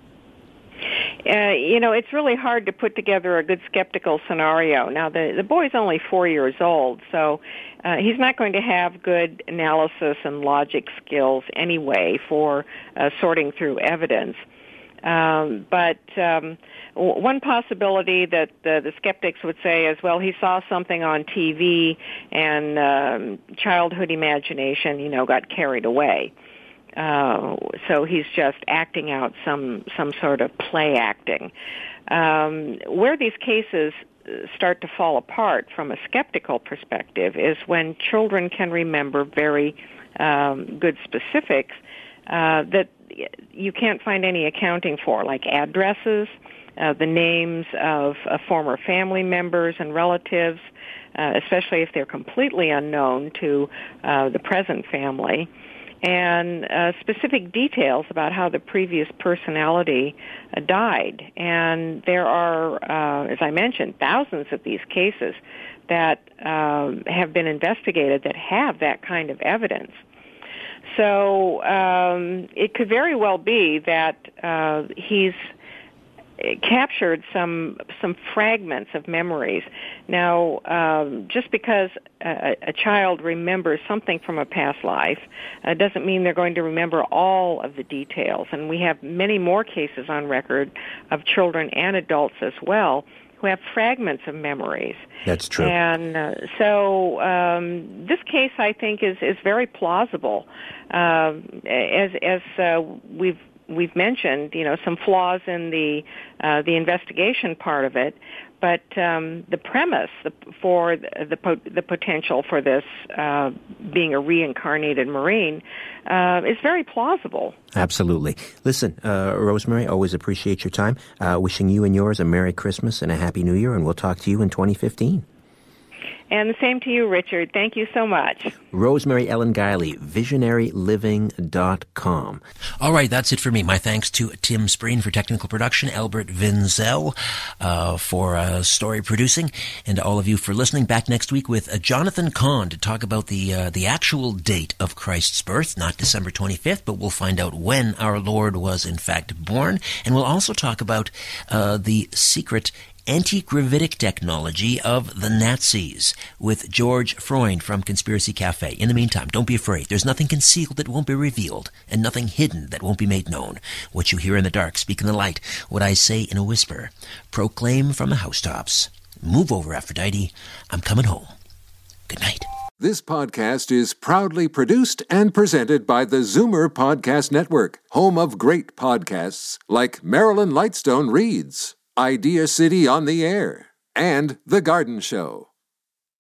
It's really hard to put together a good skeptical scenario. Now, the boy's only 4 years old, so he's not going to have good analysis and logic skills anyway for sorting through evidence. But one possibility that the skeptics would say is, well, he saw something on TV and childhood imagination, got carried away. So he's just acting out some sort of play acting. Where these cases start to fall apart from a skeptical perspective is when children can remember very good specifics that you can't find any accounting for, like addresses, the names of former family members and relatives, especially if they're completely unknown to the present family, and specific details about how the previous personality died. And there are, as I mentioned, thousands of these cases that have been investigated that have that kind of evidence. So it could very well be that he's captured some fragments of memories. Now, just because a child remembers something from a past life doesn't mean they're going to remember all of the details. And we have many more cases on record of children and adults as well who have fragments of memories. That's true. And so this case, I think, is very plausible. As we've mentioned, some flaws in the investigation part of it, but the premise for the potential for this being a reincarnated Marine is very plausible. Absolutely. Listen, Rosemary, always appreciate your time. Wishing you and yours a Merry Christmas and a Happy New Year, and we'll talk to you in 2015. And the same to you, Richard. Thank you so much. Rosemary Ellen Guiley, visionaryliving.com. All right, that's it for me. My thanks to Tim Spreen for technical production, Albert Vinzel for story producing, and all of you for listening. Back next week with Jonathan Kahn to talk about the actual date of Christ's birth, not December 25th, but we'll find out when our Lord was in fact born. And we'll also talk about the secret anti-gravitic technology of the Nazis with George Freund from Conspiracy Cafe. In the meantime, don't be afraid. There's nothing concealed that won't be revealed, and nothing hidden that won't be made known. What you hear in the dark, speak in the light. What I say in a whisper, proclaim from the housetops. Move over, Aphrodite. I'm coming home. Good night. This podcast is proudly produced and presented by the Zoomer Podcast Network, home of great podcasts like Marilyn Lightstone Reads, Idea City on the Air, and The Garden Show.